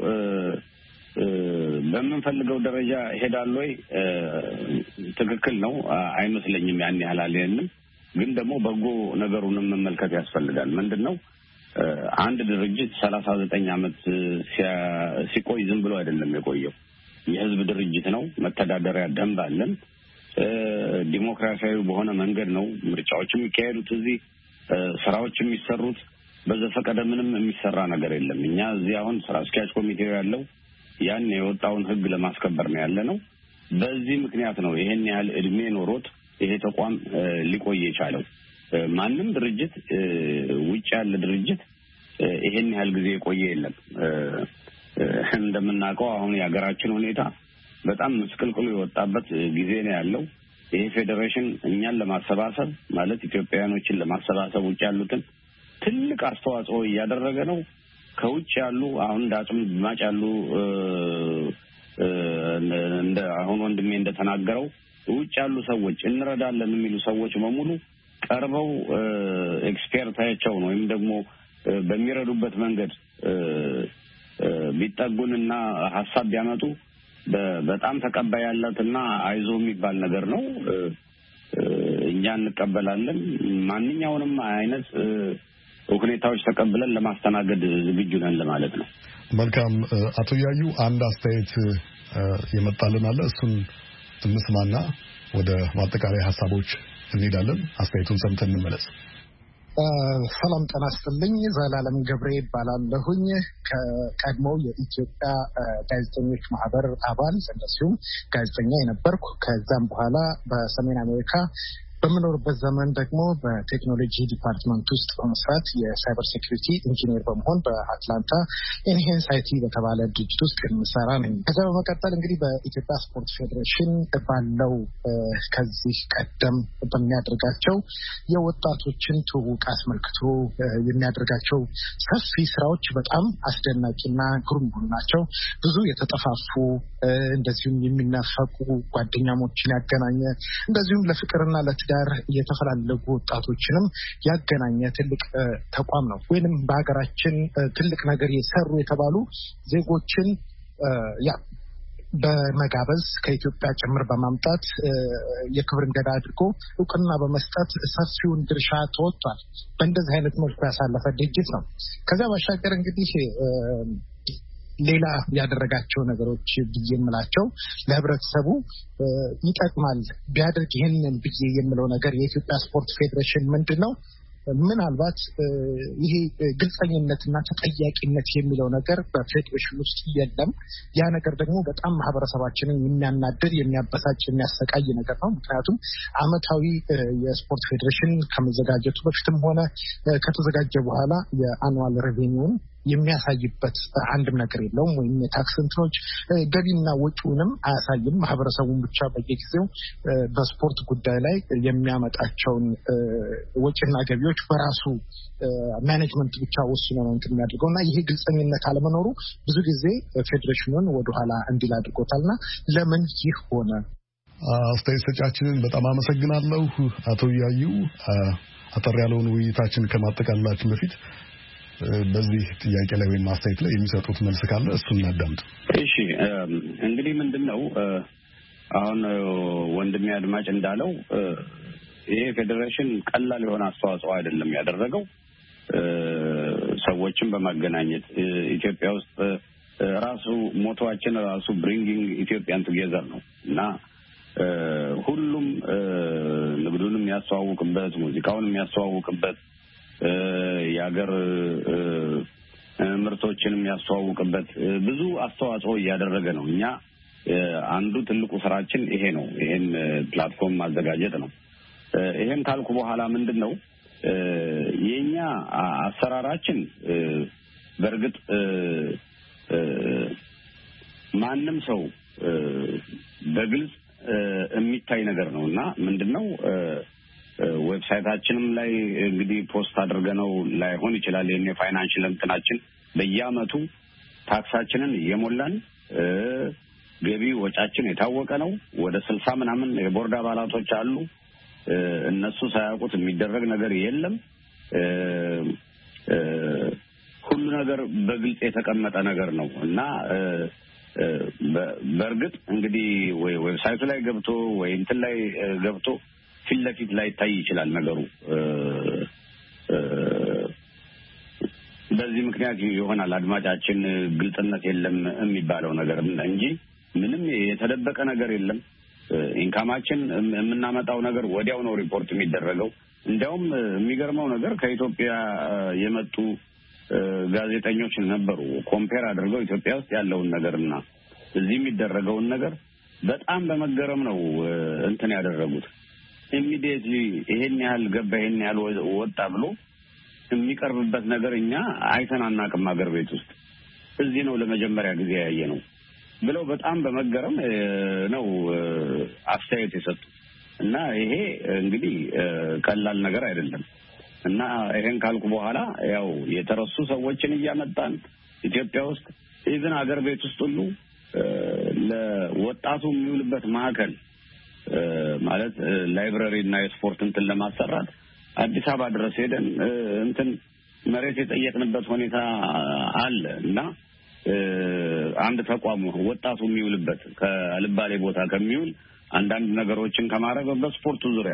በመንፈልገው ደረጃ ሄዳል ወይ ትክክል ነው አይመስለኝም ያን ያህል አለንም ግን ደግሞ በጎ ነገሩንም መመልከት ያስፈልጋል ምንድነው አንድ ድርጅት ሰላሳ ዘጠኝ አመት ሲቆይ ዝም ብሎ አይደለም የቆየው የህዝብ ድርጅት ነው መተዳደሪያ ደንብ አለን ዲሞክራሲያዊ በሆነ መንገድ ነው ምርጫዎች የሚካሄዱት እዚህ ስራዎች የሚሰሩት በዘፈቀደ ምንም የሚሰራ ነገር የለም እኛ እዚህ አሁን ስራ አስኪያጅ ኮሚቴው ያለው ያን የወጣውን ህግ ለማስከበር ነው ያለነው በዚህ ምክንያት ነው ይሄን ያህል እድሜ ኖሮት ይሄ ተቋም ሊቆይ የቻለው ማንም ድርጅት ውጭ ያለ ድርጅት ይሄን ያህል ጊዜ የቆየ የለም እንደምናውቀው አሁን የሀገራችን ሁኔታ በጣም ምስቅልቅሉ የወጣበት ጊዜ ነው ያለው ይሄ ፌዴሬሽን እኛን ለማሰባሰብ ማለት ኢትዮጵያውያኖችን ለማሰባሰብ ውጭ ያሉትን ትልቅ አስተዋጽኦ እያደረገ ነው ከውጭ ያሉ አሁን ዳጥም ማጭ ያሉ እንደ አሁን ወንድሜ እንደተናገረው ውጭ ያሉ ሰዎች እንረዳለን የሚሉ ሰዎች በሙሉ ቀርበው ኤክስፐርታቸው ነው ወይም ደግሞ በሚረዱበት መንገድ ቢጠጉንና ሐሳብ ቢያመጡ በጣም ተቀባይ ያላትና አይዞ የሚባል ነገር ነው እኛ እንቀበላለን ማንኛውንም አይነት ሁኔታዎች ተቀብለን ለማስተናገድ ዝግጁ ነን ለማለት ነው መልካም አቶ ያዩ አንድ አስተያየት የመጣልን አለ እሱን እንስማና ወደ ማጠቃለያ ሐሳቦች እንሄዳለን አስተያየቱን ሰምተን እንመለስ ሰላም ጤና ይስጥልኝ ዘላለም ገብሬ ይባላለሁኝ ከቀድሞው የኢትዮጵያ ጋዜጠኞች ማህበር አባል እንደዚሁም ጋዜጠኛ የነበርኩ ከዛም በኋላ በሰሜን አሜሪካ በመኖርበት ዘመን ደግሞ በቴክኖሎጂ ዲፓርትመንት ውስጥ በመስራት የሳይበር ሴኩሪቲ ኢንጂነር በመሆን በአትላንታ ኢንሄንስ አይቲ በተባለ ድርጅት ውስጥ የምሰራ ነኝ። ከዛ በመቀጠል እንግዲህ በኢትዮጵያ ስፖርት ፌዴሬሽን ባለው ከዚህ ቀደም በሚያደርጋቸው የወጣቶችን ትውውቅ አስመልክቶ የሚያደርጋቸው ሰፊ ስራዎች በጣም አስደናቂና ግሩም ናቸው። ብዙ የተጠፋፉ እንደዚሁም የሚናፈቁ ጓደኛሞችን ያገናኘ እንደዚሁም ለፍቅርና ለ ዳር የተፈላለጉ ወጣቶችንም ያገናኘ ትልቅ ተቋም ነው። ወይንም በሀገራችን ትልቅ ነገር የሰሩ የተባሉ ዜጎችን ያ በመጋበዝ ከኢትዮጵያ ጭምር በማምጣት የክብር እንግዳ አድርጎ እውቅና በመስጠት ሰፊውን ድርሻ ተወጥቷል። በእንደዚህ አይነት መልኩ ያሳለፈ ድርጅት ነው። ከዛ ባሻገር እንግዲህ ሌላ ያደረጋቸው ነገሮች ብዬ የምላቸው ለህብረተሰቡ ይጠቅማል ቢያደርግ ይሄንን ብዬ የምለው ነገር የኢትዮጵያ ስፖርት ፌዴሬሽን ምንድነው ምናልባት ይሄ ግልጸኝነትና ተጠያቂነት የሚለው ነገር በፌዴሬሽን ውስጥ የለም። ያ ነገር ደግሞ በጣም ማህበረሰባችንን የሚያናድድ የሚያበሳጭ የሚያሰቃይ ነገር ነው። ምክንያቱም አመታዊ የስፖርት ፌዴሬሽን ከመዘጋጀቱ በፊትም ሆነ ከተዘጋጀ በኋላ የአኑዋል ሬቬኒውን የሚያሳይበት አንድም ነገር የለውም ወይም የታክስ እንትኖች ገቢና ወጪውንም አያሳይም። ማህበረሰቡን ብቻ በየጊዜው በስፖርት ጉዳይ ላይ የሚያመጣቸውን ወጪና ገቢዎች በራሱ ማኔጅመንት ብቻ ወስኖ ነው እንትን የሚያደርገውና ይሄ ግልጸኝነት አለመኖሩ ብዙ ጊዜ ፌዴሬሽኑን ወደኋላ እንዲል አድርጎታልና ለምን ይህ ሆነ? አስተያየት ሰጫችንን በጣም አመሰግናለሁ። አቶ ያዩ አጠር ያለውን ውይይታችን ከማጠቃለላችን በፊት በዚህ ጥያቄ ላይ ወይም ማስተያየት ላይ የሚሰጡት መልስ ካለ እሱን እናዳምጥ። እሺ እንግዲህ ምንድነው አሁን ወንድሜ አድማጭ እንዳለው ይሄ ፌዴሬሽን ቀላል የሆነ አስተዋጽኦ አይደለም ያደረገው ሰዎችን በማገናኘት ኢትዮጵያ ውስጥ ራሱ ሞቶዋችን ራሱ ብሪንጊንግ ኢትዮጵያን ቱጌዘር ነው እና ሁሉም ንግዱንም የሚያስተዋውቅበት ሙዚቃውን የሚያስተዋውቅበት የሀገር ምርቶችንም ያስተዋውቅበት ብዙ አስተዋጽኦ እያደረገ ነው። እኛ አንዱ ትልቁ ስራችን ይሄ ነው። ይሄን ፕላትፎርም ማዘጋጀት ነው። ይሄን ካልኩ በኋላ ምንድነው የኛ አሰራራችን በርግጥ ማንም ሰው በግልጽ የሚታይ ነገር ነውና ምንድነው ዌብሳይታችንም ላይ እንግዲህ ፖስት አድርገነው ላይሆን ይችላል። የኔ ፋይናንሻል እንትናችን በየአመቱ ታክሳችንን እየሞላን ገቢ ወጫችን የታወቀ ነው። ወደ ስልሳ ምናምን የቦርድ አባላቶች አሉ። እነሱ ሳያውቁት የሚደረግ ነገር የለም። ሁሉ ነገር በግልጽ የተቀመጠ ነገር ነው እና በርግጥ እንግዲህ ወይ ዌብሳይቱ ላይ ገብቶ ወይ እንትን ላይ ገብቶ ፊት ለፊት ላይ ታይ ይችላል ነገሩ። በዚህ ምክንያት ይሆናል አድማጫችን ግልጽነት የለም የሚባለው ነገር እንጂ ምንም የተደበቀ ነገር የለም። ኢንካማችን የምናመጣው ነገር ወዲያው ነው ሪፖርት የሚደረገው። እንዲያውም የሚገርመው ነገር ከኢትዮጵያ የመጡ ጋዜጠኞች ነበሩ። ኮምፔር አድርገው ኢትዮጵያ ውስጥ ያለውን ነገርና እዚህ የሚደረገውን ነገር በጣም በመገረም ነው እንትን ያደረጉት። ኢሚዲየትሊ ይሄን ያህል ገባ ይሄን ያህል ወጣ ብሎ የሚቀርብበት ነገር እኛ አይተን አናውቅም ሀገር ቤት ውስጥ። እዚህ ነው ለመጀመሪያ ጊዜ ያየ ነው ብለው በጣም በመገረም ነው አስተያየት የሰጡት እና ይሄ እንግዲህ ቀላል ነገር አይደለም። እና ይሄን ካልኩ በኋላ ያው የተረሱ ሰዎችን እያመጣን ኢትዮጵያ ውስጥ ኢቭን ሀገር ቤት ውስጥ ሁሉ ለወጣቱ የሚውልበት ማዕከል ማለት ላይብረሪ እና የስፖርት እንትን ለማሰራት አዲስ አበባ ድረስ ሄደን እንትን መሬት የጠየቅንበት ሁኔታ አለ እና አንድ ተቋም ወጣቱ የሚውልበት ከልባሌ ቦታ ከሚውል አንዳንድ ነገሮችን ከማድረግ በስፖርቱ ዙሪያ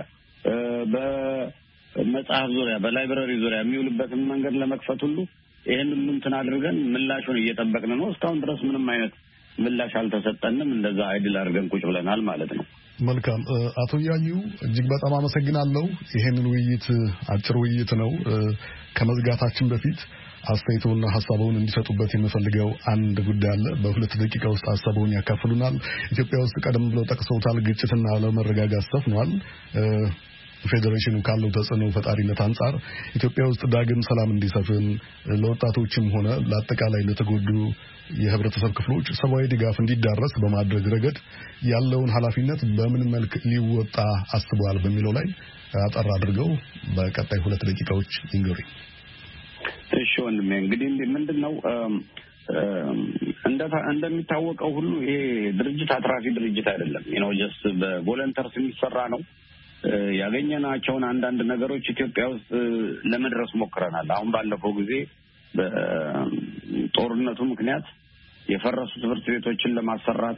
በመጽሐፍ ዙሪያ በላይብረሪ ዙሪያ የሚውልበትን መንገድ ለመክፈት ሁሉ ይሄን ሁሉ እንትን አድርገን ምላሹን እየጠበቅን ነው። እስካሁን ድረስ ምንም አይነት ምላሽ አልተሰጠንም። እንደዛ አይድል አድርገን ቁጭ ብለናል ማለት ነው። መልካም አቶ ያዩ እጅግ በጣም አመሰግናለሁ። ይሄንን ውይይት አጭር ውይይት ነው። ከመዝጋታችን በፊት አስተያየቶና ሐሳቡን እንዲሰጡበት የምፈልገው አንድ ጉዳይ አለ። በሁለት ደቂቃ ውስጥ ሐሳቡን ያካፍሉናል። ኢትዮጵያ ውስጥ ቀደም ብለው ጠቅሰውታል፣ ግጭትና አለመረጋጋት ሰፍኗል። ፌዴሬሽኑ ካለው ተጽዕኖ ፈጣሪነት አንጻር ኢትዮጵያ ውስጥ ዳግም ሰላም እንዲሰፍን ለወጣቶችም ሆነ ለአጠቃላይ ለተጎዱ የህብረተሰብ ክፍሎች ሰብአዊ ድጋፍ እንዲዳረስ በማድረግ ረገድ ያለውን ኃላፊነት በምን መልክ ሊወጣ አስቧል በሚለው ላይ አጠር አድርገው በቀጣይ ሁለት ደቂቃዎች ይንገሩኝ። እሺ ወንድሜ፣ እንግዲህ ምንድነው እንደሚታወቀው ሁሉ ይሄ ድርጅት አትራፊ ድርጅት አይደለም። you know just በቮለንተርስ የሚሰራ ነው። ያገኘናቸውን አንዳንድ ነገሮች ኢትዮጵያ ውስጥ ለመድረስ ሞክረናል። አሁን ባለፈው ጊዜ በጦርነቱ ምክንያት የፈረሱ ትምህርት ቤቶችን ለማሰራት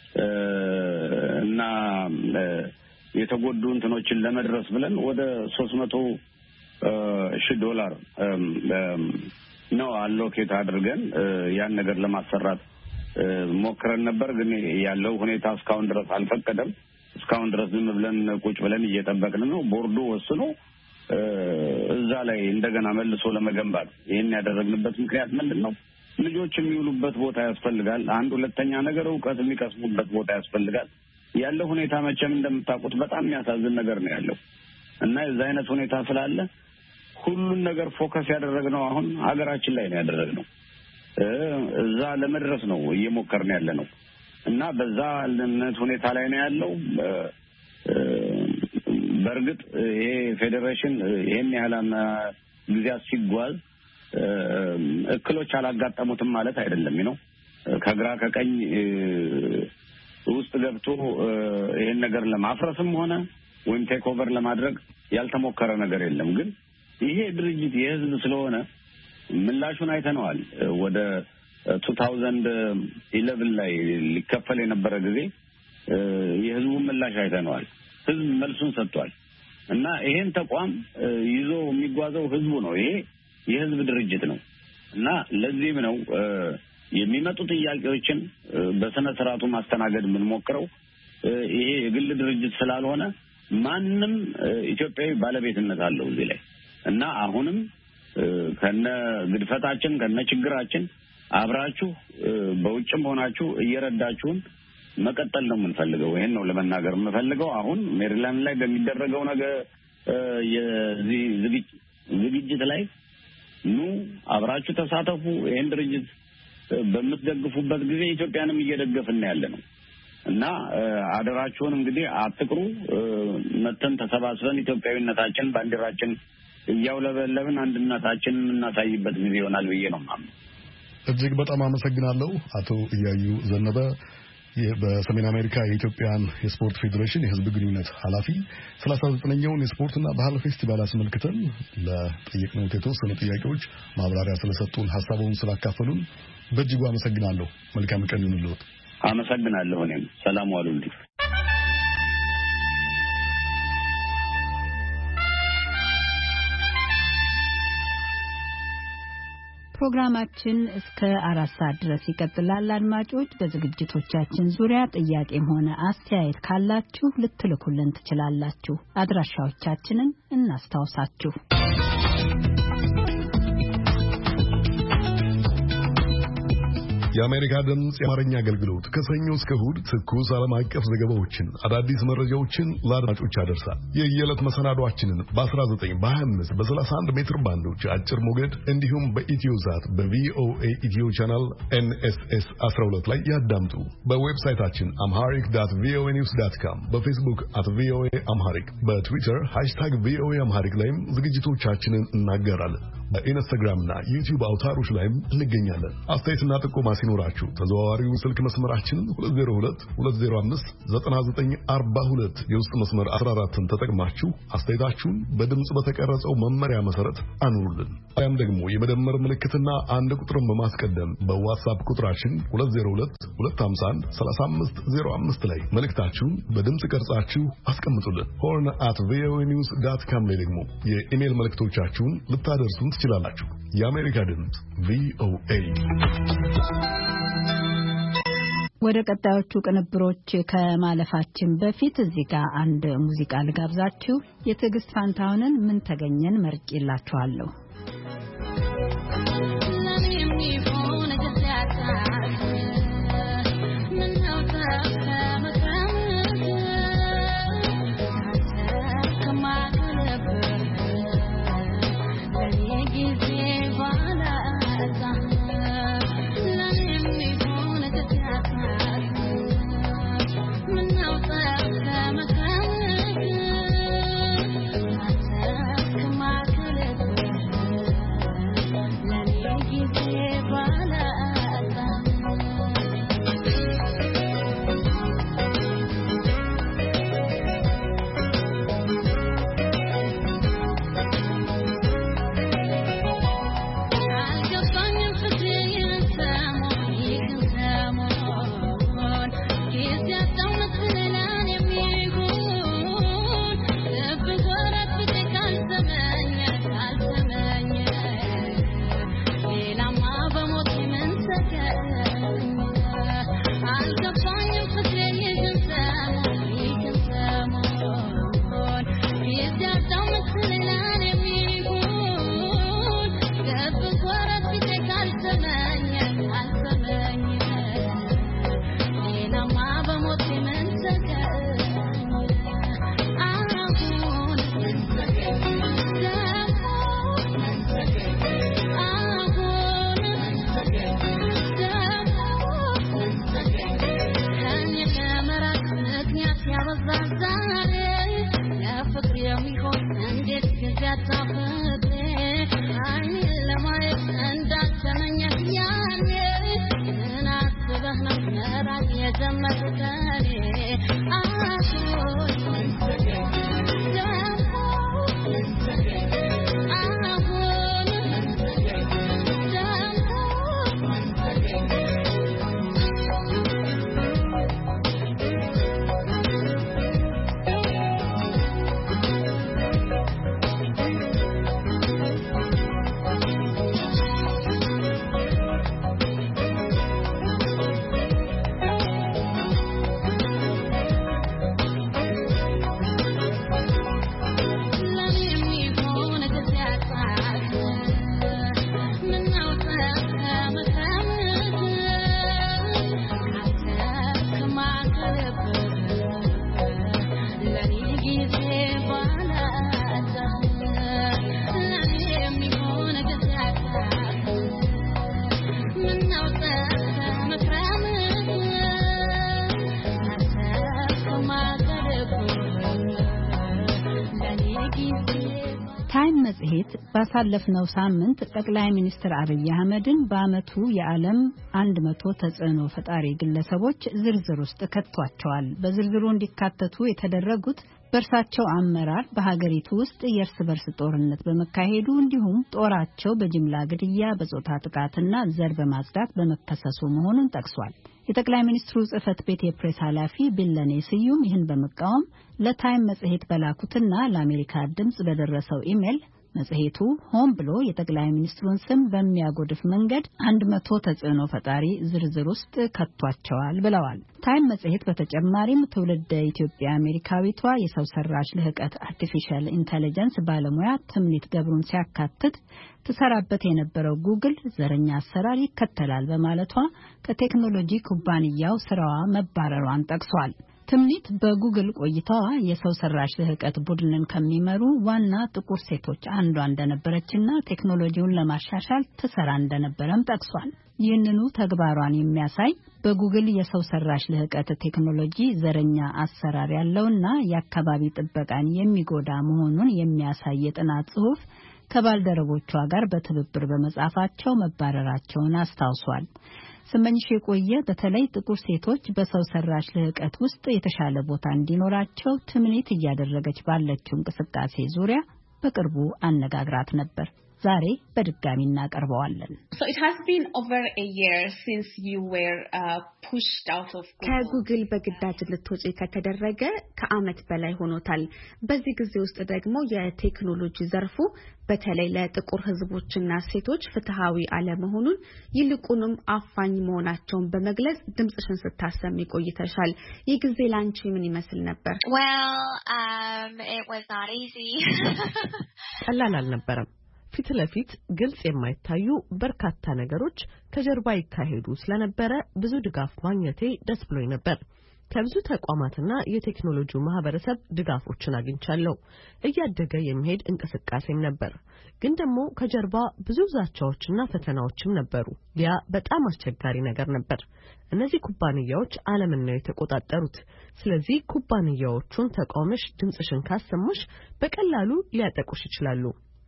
እና የተጎዱ እንትኖችን ለመድረስ ብለን ወደ ሶስት መቶ ሺህ ዶላር ነው አሎኬት አድርገን ያን ነገር ለማሰራት ሞክረን ነበር። ግን ያለው ሁኔታ እስካሁን ድረስ አልፈቀደም። እስካሁን ድረስ ዝም ብለን ቁጭ ብለን እየጠበቅን ነው። ቦርዱ ወስኖ እዛ ላይ እንደገና መልሶ ለመገንባት ይሄን ያደረግንበት ምክንያት ምንድነው? ልጆች የሚውሉበት ቦታ ያስፈልጋል። አንድ ሁለተኛ ነገር ዕውቀት የሚቀስሙበት ቦታ ያስፈልጋል። ያለው ሁኔታ መቼም እንደምታውቁት በጣም የሚያሳዝን ነገር ነው ያለው እና የዛ አይነት ሁኔታ ስላለ ሁሉን ነገር ፎከስ ያደረግነው አሁን ሀገራችን ላይ ነው ያደረግነው። እዛ ለመድረስ ነው እየሞከርን ያለ ነው እና በዛ ለነት ሁኔታ ላይ ነው ያለው። በርግጥ ይሄ ፌዴሬሽን ይሄን ያህላና ጊዜ ሲጓዝ እክሎች አላጋጠሙትም ማለት አይደለም ነው። ከግራ ከቀኝ ውስጥ ገብቶ ይሄን ነገር ለማፍረስም ሆነ ወይም ቴክ ኦቨር ለማድረግ ያልተሞከረ ነገር የለም። ግን ይሄ ድርጅት የህዝብ ስለሆነ ምላሹን አይተነዋል። ወደ ሁለት ሺህ አንድ ላይ ሊከፈል የነበረ ጊዜ የህዝቡን ምላሽ አይተነዋል። ህዝብ መልሱን ሰጥቷል እና ይሄን ተቋም ይዞ የሚጓዘው ህዝቡ ነው። ይሄ የህዝብ ድርጅት ነው እና ለዚህም ነው የሚመጡ ጥያቄዎችን በስነ ስርዓቱ ማስተናገድ የምንሞክረው። ይሄ የግል ድርጅት ስላልሆነ ማንም ኢትዮጵያዊ ባለቤትነት አለው እዚህ ላይ እና አሁንም ከነ ግድፈታችን ከነ ችግራችን አብራችሁ በውጭም ሆናችሁ እየረዳችሁን መቀጠል ነው የምንፈልገው። ይሄን ነው ለመናገር የምፈልገው። አሁን ሜሪላንድ ላይ በሚደረገው ነገር የዚህ ዝግጅት ላይ ኑ አብራችሁ ተሳተፉ። ይሄን ድርጅት በምትደግፉበት ጊዜ ኢትዮጵያንም እየደገፍን ያለ ነው እና አደራችሁን እንግዲህ አትቅሩ። መተን ተሰባስበን ኢትዮጵያዊነታችን ባንዲራችን እያውለበለብን አንድነታችንን እናሳይበት ጊዜ ይሆናል ብዬ ነው ማለት። እጅግ በጣም አመሰግናለሁ አቶ እያዩ ዘነበ በሰሜን አሜሪካ የኢትዮጵያን የስፖርት ፌዴሬሽን የሕዝብ ግንኙነት ኃላፊ። ሰላሳ ዘጠነኛውን የስፖርትና ባህል ፌስቲቫል አስመልክተን ለጠየቅነው የተወሰኑ ጥያቄዎች ማብራሪያ ስለሰጡን ሐሳቡን ስላካፈሉን በእጅጉ አመሰግናለሁ። መልካም ቀን ይሁንልዎት። አመሰግናለሁ። እኔም ሰላም ዋሉልኝ። ፕሮግራማችን እስከ አራት ሰዓት ድረስ ይቀጥላል። አድማጮች በዝግጅቶቻችን ዙሪያ ጥያቄም ሆነ አስተያየት ካላችሁ ልትልኩልን ትችላላችሁ። አድራሻዎቻችንን እናስታውሳችሁ። የአሜሪካ ድምጽ የአማርኛ አገልግሎት ከሰኞ እስከ እሑድ ትኩስ ዓለም አቀፍ ዘገባዎችን፣ አዳዲስ መረጃዎችን ለአድማጮች ያደርሳል። የየዕለት መሰናዷችንን በ19 በ25 በ31 ሜትር ባንዶች አጭር ሞገድ እንዲሁም በኢትዮዛት በቪኦኤ ኢትዮ ቻናል ኤንኤስኤስ አስራ ሁለት ላይ ያዳምጡ። በዌብሳይታችን amharic.voanews.com፣ በፌስቡክ አት ቪኦኤ አምሃሪክ፣ በትዊተር ሃሽታግ ቪኦኤ አምሃሪክ ላይም ዝግጅቶቻችንን እናገራለን። በኢንስታግራምና ዩቲዩብ አውታሮች ላይም እንገኛለን። አስተያየትና ጥቆማ ሲኖራችሁ ተዘዋዋሪውን ስልክ መስመራችንን ሁለት ዜሮ ሁለት ሁለት ዜሮ አምስት ዘጠና ዘጠኝ አርባ ሁለት የውስጥ መስመር አስራ አራትን ተጠቅማችሁ አስተያየታችሁን በድምጽ በተቀረጸው መመሪያ መሰረት አኑሩልን። ያም ደግሞ የመደመር ምልክትና አንድ ቁጥርን በማስቀደም በዋትስአፕ ቁጥራችን ሁለት ዜሮ ሁለት ሁለት አምሳ አንድ ሰላሳ አምስት ዜሮ አምስት ላይ መልእክታችሁን በድምጽ ቀርጻችሁ አስቀምጡልን። ሆርን አት ቪኦኤ ኒውስ ዶት ኮም ላይ ደግሞ የኢሜል መልእክቶቻችሁን ልታደርሱን ትችላላችሁ። የአሜሪካ ድምጽ ቪኦኤ። ወደ ቀጣዮቹ ቅንብሮች ከማለፋችን በፊት እዚህ ጋር አንድ ሙዚቃ ልጋብዛችሁ። የትዕግስት ፋንታሁንን ምን ተገኘን መርጬላችኋለሁ። ታይም መጽሔት ባሳለፍነው ሳምንት ጠቅላይ ሚኒስትር አብይ አህመድን በአመቱ የዓለም መቶ ተጽዕኖ ፈጣሪ ግለሰቦች ዝርዝር ውስጥ ከቷቸዋል። በዝርዝሩ እንዲካተቱ የተደረጉት በእርሳቸው አመራር በሀገሪቱ ውስጥ የእርስ በርስ ጦርነት በመካሄዱ እንዲሁም ጦራቸው በጅምላ ግድያ፣ በጾታ ጥቃትና ዘር በማጽዳት በመከሰሱ መሆኑን ጠቅሷል። የጠቅላይ ሚኒስትሩ ጽህፈት ቤት የፕሬስ ኃላፊ ቢለኔ ስዩም ይህን በመቃወም ለታይም መጽሔት በላኩትና ለአሜሪካ ድምጽ በደረሰው ኢሜል መጽሔቱ ሆን ብሎ የጠቅላይ ሚኒስትሩን ስም በሚያጎድፍ መንገድ መቶ ተጽዕኖ ፈጣሪ ዝርዝር ውስጥ ከቷቸዋል ብለዋል። ታይም መጽሔት በተጨማሪም ትውልደ ኢትዮጵያ አሜሪካዊቷ የሰው ሰራሽ ልህቀት አርቲፊሻል ኢንተለጀንስ ባለሙያ ትምኒት ገብሩን ሲያካትት ተሰራበት የነበረው ጉግል ዘረኛ አሰራር ይከተላል በማለቷ ከቴክኖሎጂ ኩባንያው ስራዋ መባረሯን ጠቅሷል። ትምኒት በጉግል ቆይታዋ የሰው ሰራሽ ልህቀት ቡድንን ከሚመሩ ዋና ጥቁር ሴቶች አንዷ እንደነበረችና ቴክኖሎጂውን ለማሻሻል ትሰራ እንደነበረም ጠቅሷል። ይህንኑ ተግባሯን የሚያሳይ በጉግል የሰው ሰራሽ ልህቀት ቴክኖሎጂ ዘረኛ አሰራር ያለውና የአካባቢ ጥበቃን የሚጎዳ መሆኑን የሚያሳይ የጥናት ጽሑፍ ከባልደረቦቿ ጋር በትብብር በመጻፋቸው መባረራቸውን አስታውሷል። ስመኝሽ የቆየ በተለይ ጥቁር ሴቶች በሰው ሰራሽ ልህቀት ውስጥ የተሻለ ቦታ እንዲኖራቸው ትምኒት እያደረገች ባለችው እንቅስቃሴ ዙሪያ በቅርቡ አነጋግራት ነበር። ዛሬ በድጋሚ እናቀርበዋለን። ከጉግል በግዳጅ ልትወጪ ከተደረገ ከዓመት በላይ ሆኖታል። በዚህ ጊዜ ውስጥ ደግሞ የቴክኖሎጂ ዘርፉ በተለይ ለጥቁር ህዝቦችና ሴቶች ፍትሃዊ አለመሆኑን ይልቁንም አፋኝ መሆናቸውን በመግለጽ ድምጽሽን ስታሰሚ ቆይተሻል። ይህ ጊዜ ላንቺ ምን ይመስል ነበር? Well, um it was not easy. ቀላል አልነበረም። ፊት ለፊት ግልጽ የማይታዩ በርካታ ነገሮች ከጀርባ ይካሄዱ ስለነበረ ብዙ ድጋፍ ማግኘቴ ደስ ብሎኝ ነበር። ከብዙ ተቋማትና የቴክኖሎጂው ማህበረሰብ ድጋፎችን አግኝቻለሁ። እያደገ የሚሄድ እንቅስቃሴም ነበር። ግን ደግሞ ከጀርባ ብዙ ዛቻዎችና ፈተናዎችም ነበሩ። ያ በጣም አስቸጋሪ ነገር ነበር። እነዚህ ኩባንያዎች ዓለምን ነው የተቆጣጠሩት። ስለዚህ ኩባንያዎቹን ተቃውመሽ ድምጽሽን ካሰማሽ በቀላሉ ሊያጠቁሽ ይችላሉ።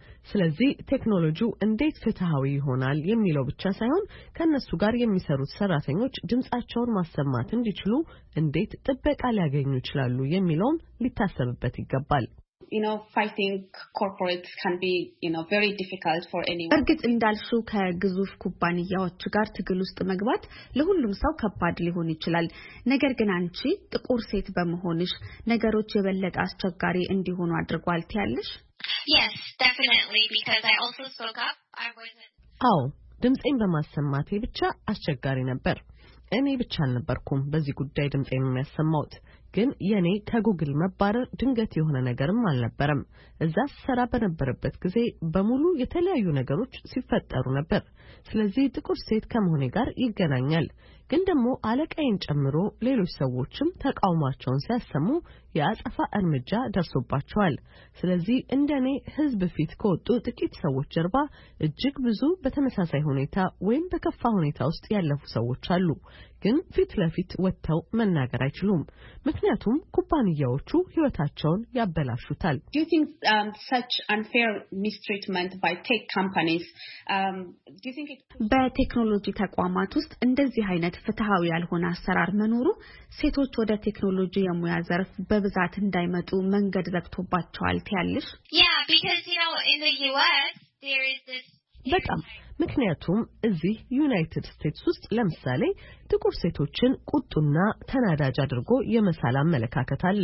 ስለዚህ ቴክኖሎጂው እንዴት ፍትሃዊ ይሆናል የሚለው ብቻ ሳይሆን ከነሱ ጋር የሚሰሩት ሰራተኞች ድምጻቸውን ማሰማት እንዲችሉ እንዴት ጥበቃ ሊያገኙ ይችላሉ የሚለውም ሊታሰብበት ይገባል። You know, fighting corporates can be, you know, very difficult for anyone. እርግጥ እንዳልሽው ከግዙፍ ኩባንያዎች ጋር ትግል ውስጥ መግባት ለሁሉም ሰው ከባድ ሊሆን ይችላል። ነገር ግን አንቺ ጥቁር ሴት በመሆንሽ ነገሮች የበለጠ አስቸጋሪ እንዲሆኑ አድርጓል ትያለሽ? Yes, definitely, because I also spoke up. I wasn't. አዎ፣ ድምጼን በማሰማቴ ብቻ አስቸጋሪ ነበር። እኔ ብቻ አልነበርኩም በዚህ ጉዳይ ድምጼን የሚያሰማውት። ግን የኔ ከጉግል መባረር ድንገት የሆነ ነገርም አልነበረም። እዛ ሰራ በነበረበት ጊዜ በሙሉ የተለያዩ ነገሮች ሲፈጠሩ ነበር። ስለዚህ ጥቁር ሴት ከመሆኔ ጋር ይገናኛል። ግን ደግሞ አለቃዬን ጨምሮ ሌሎች ሰዎችም ተቃውሟቸውን ሲያሰሙ የአጸፋ እርምጃ ደርሶባቸዋል። ስለዚህ እንደኔ ህዝብ ፊት ከወጡ ጥቂት ሰዎች ጀርባ እጅግ ብዙ በተመሳሳይ ሁኔታ ወይም በከፋ ሁኔታ ውስጥ ያለፉ ሰዎች አሉ። ግን ፊት ለፊት ወጥተው መናገር አይችሉም። ምክንያቱም ኩባንያዎቹ ህይወታቸውን ያበላሹታል። Do you think um, such unfair mistreatment by tech companies um do you think it በቴክኖሎጂ ተቋማት ውስጥ እንደዚህ አይነት ፍትሃዊ ያልሆነ አሰራር መኖሩ ሴቶች ወደ ቴክኖሎጂ የሙያ ዘርፍ በብዛት እንዳይመጡ መንገድ ዘግቶባቸዋል ትያለሽ? Yeah, because you know in the U S there is this በጣም ምክንያቱም እዚህ ዩናይትድ ስቴትስ ውስጥ ለምሳሌ ጥቁር ሴቶችን ቁጡና ተናዳጅ አድርጎ የመሳል አመለካከት አለ።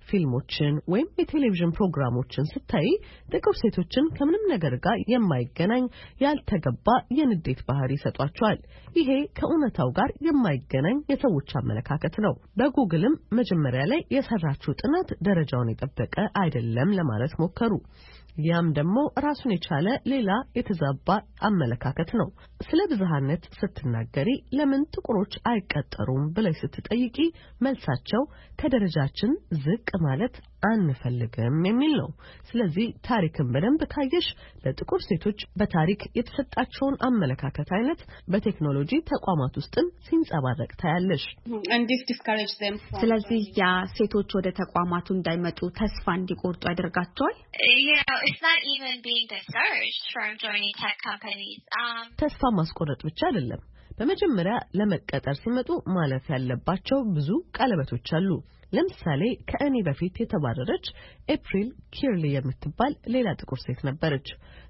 ፊልሞችን ወይም የቴሌቪዥን ፕሮግራሞችን ስታይ ጥቁር ሴቶችን ከምንም ነገር ጋር የማይገናኝ ያልተገባ የንዴት ባህሪ ይሰጧቸዋል። ይሄ ከእውነታው ጋር የማይገናኝ የሰዎች አመለካከት ነው። በጉግልም መጀመሪያ ላይ የሰራችው ጥናት ደረጃውን የጠበቀ አይደለም ለማለት ሞከሩ። ያም ደግሞ ራሱን የቻለ ሌላ የተዛባ አመለካከት ነው። ስለ ብዝሃነት ስትናገሪ ለምን ጥቁሮች አይቀጠሩም ብለሽ ስትጠይቂ መልሳቸው ከደረጃችን ዝቅ ማለት አንፈልግም የሚል ነው። ስለዚህ ታሪክን በደንብ ካየሽ ለጥቁር ሴቶች በታሪክ የተሰጣቸውን አመለካከት አይነት በቴክኖሎጂ ተቋማት ውስጥም ሲንጸባረቅ ታያለሽ። ስለዚህ ያ ሴቶች ወደ ተቋማቱ እንዳይመጡ ተስፋ እንዲቆርጡ ያደርጋቸዋል። ተስፋ ማስቆረጥ ብቻ አይደለም። በመጀመሪያ ለመቀጠር ሲመጡ ማለፍ ያለባቸው ብዙ ቀለበቶች አሉ። ለምሳሌ ከእኔ በፊት የተባረረች ኤፕሪል ኪርሊ የምትባል ሌላ ጥቁር ሴት ነበረች።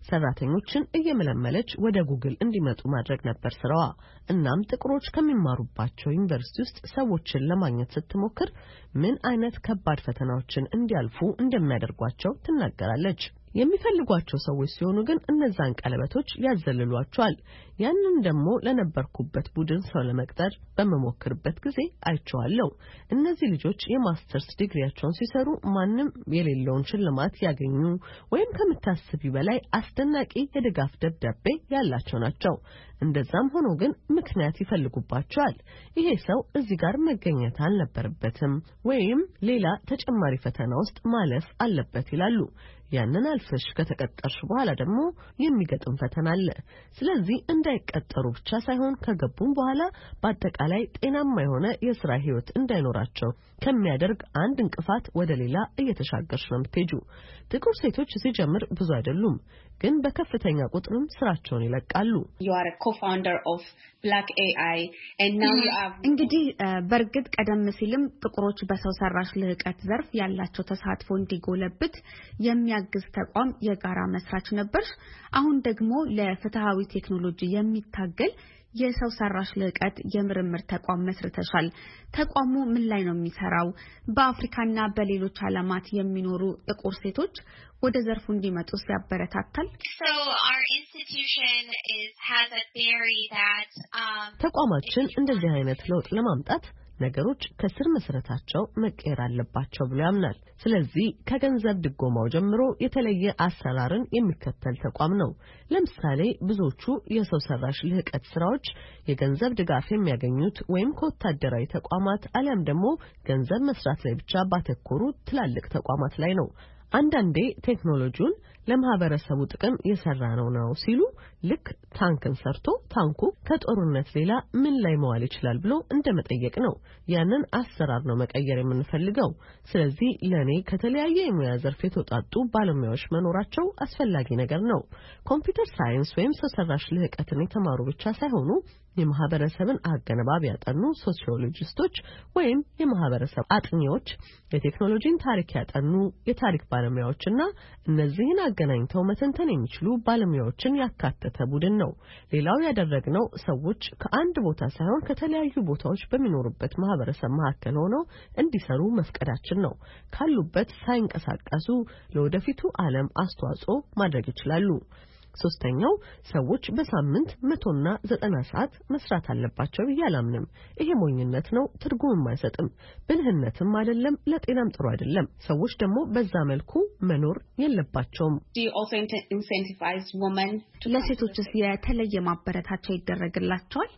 ሰራተኞችን እየመለመለች ወደ ጉግል እንዲመጡ ማድረግ ነበር ስራዋ። እናም ጥቁሮች ከሚማሩባቸው ዩኒቨርሲቲ ውስጥ ሰዎችን ለማግኘት ስትሞክር ምን አይነት ከባድ ፈተናዎችን እንዲያልፉ እንደሚያደርጓቸው ትናገራለች። የሚፈልጓቸው ሰዎች ሲሆኑ ግን እነዛን ቀለበቶች ያዘልሏቸዋል። ያንን ደግሞ ለነበርኩበት ቡድን ሰው ለመቅጠር በመሞክርበት ጊዜ አይቼዋለሁ። እነዚህ ልጆች የማስተርስ ዲግሪያቸውን ሲሰሩ ማንም የሌለውን ሽልማት ያገኙ ወይም ከምታስቢ በላይ አስደናቂ የድጋፍ ደብዳቤ ያላቸው ናቸው። እንደዛም ሆኖ ግን ምክንያት ይፈልጉባቸዋል። ይሄ ሰው እዚህ ጋር መገኘት አልነበረበትም ወይም ሌላ ተጨማሪ ፈተና ውስጥ ማለፍ አለበት ይላሉ። ያንን አልፈሽ ከተቀጠርሽ በኋላ ደግሞ የሚገጥም ፈተና አለ። ስለዚህ እንዳይቀጠሩ ብቻ ሳይሆን ከገቡም በኋላ በአጠቃላይ ጤናማ የሆነ የሥራ ህይወት እንዳይኖራቸው ከሚያደርግ አንድ እንቅፋት ወደ ሌላ እየተሻገርሽ ነው የምትሄጂው። ጥቁር ሴቶች ሲጀምር ብዙ አይደሉም፣ ግን በከፍተኛ ቁጥርም ስራቸውን ይለቃሉ። You are a co-founder of Black ኤ አይ and now you are እንግዲህ በርግጥ ቀደም ሲልም ጥቁሮች በሰው ሰራሽ ልህቀት ዘርፍ ያላቸው ተሳትፎ እንዲጎለብት የሚያግዝ ተቋም የጋራ መስራች ነበር። አሁን ደግሞ ለፍትሃዊ ቴክኖሎጂ የሚታገል የሰው ሰራሽ ልህቀት የምርምር ተቋም መስርተሻል። ተቋሙ ምን ላይ ነው የሚሰራው? በአፍሪካና በሌሎች ዓለማት የሚኖሩ ጥቁር ሴቶች ወደ ዘርፉ እንዲመጡ ሲያበረታታል? So our institution is has a theory that um ተቋማችን እንደዚህ አይነት ለውጥ ለማምጣት ነገሮች ከስር መሰረታቸው መቀየር አለባቸው ብሎ ያምናል። ስለዚህ ከገንዘብ ድጎማው ጀምሮ የተለየ አሰራርን የሚከተል ተቋም ነው። ለምሳሌ ብዙዎቹ የሰው ሰራሽ ልህቀት ስራዎች የገንዘብ ድጋፍ የሚያገኙት ወይም ከወታደራዊ ተቋማት አሊያም ደግሞ ገንዘብ መስራት ላይ ብቻ ባተኮሩ ትላልቅ ተቋማት ላይ ነው። አንዳንዴ ቴክኖሎጂውን ለማህበረሰቡ ጥቅም የሰራ ነው ነው ሲሉ ልክ ታንክን ሰርቶ ታንኩ ከጦርነት ሌላ ምን ላይ መዋል ይችላል ብሎ እንደመጠየቅ ነው። ያንን አሰራር ነው መቀየር የምንፈልገው። ስለዚህ ለኔ ከተለያየ የሙያ ዘርፍ የተውጣጡ ባለሙያዎች መኖራቸው አስፈላጊ ነገር ነው። ኮምፒውተር ሳይንስ ወይም ሰው ሰራሽ ልህቀትን የተማሩ ብቻ ሳይሆኑ የማህበረሰብን አገነባብ ያጠኑ ሶሺዮሎጂስቶች ወይም የማህበረሰብ አጥኚዎች፣ የቴክኖሎጂን ታሪክ ያጠኑ የታሪክ ባለሙያዎችና እነዚህን አገናኝተው መተንተን የሚችሉ ባለሙያዎችን ያካተተ ቡድን ነው። ሌላው ያደረግነው ሰዎች ከአንድ ቦታ ሳይሆን ከተለያዩ ቦታዎች በሚኖሩበት ማህበረሰብ መካከል ሆነው እንዲሰሩ መፍቀዳችን ነው። ካሉበት ሳይንቀሳቀሱ ለወደፊቱ ዓለም አስተዋጽኦ ማድረግ ይችላሉ። ሶስተኛው ሰዎች በሳምንት መቶና ዘጠና ሰዓት መስራት አለባቸው ይያላምንም። ይሄ ሞኝነት ነው፣ ትርጉምም አይሰጥም፣ ብልህነትም አይደለም፣ ለጤናም ጥሩ አይደለም። ሰዎች ደግሞ በዛ መልኩ መኖር የለባቸውም። ለሴቶችስ የተለየ ማበረታቻ ይደረግላቸዋል?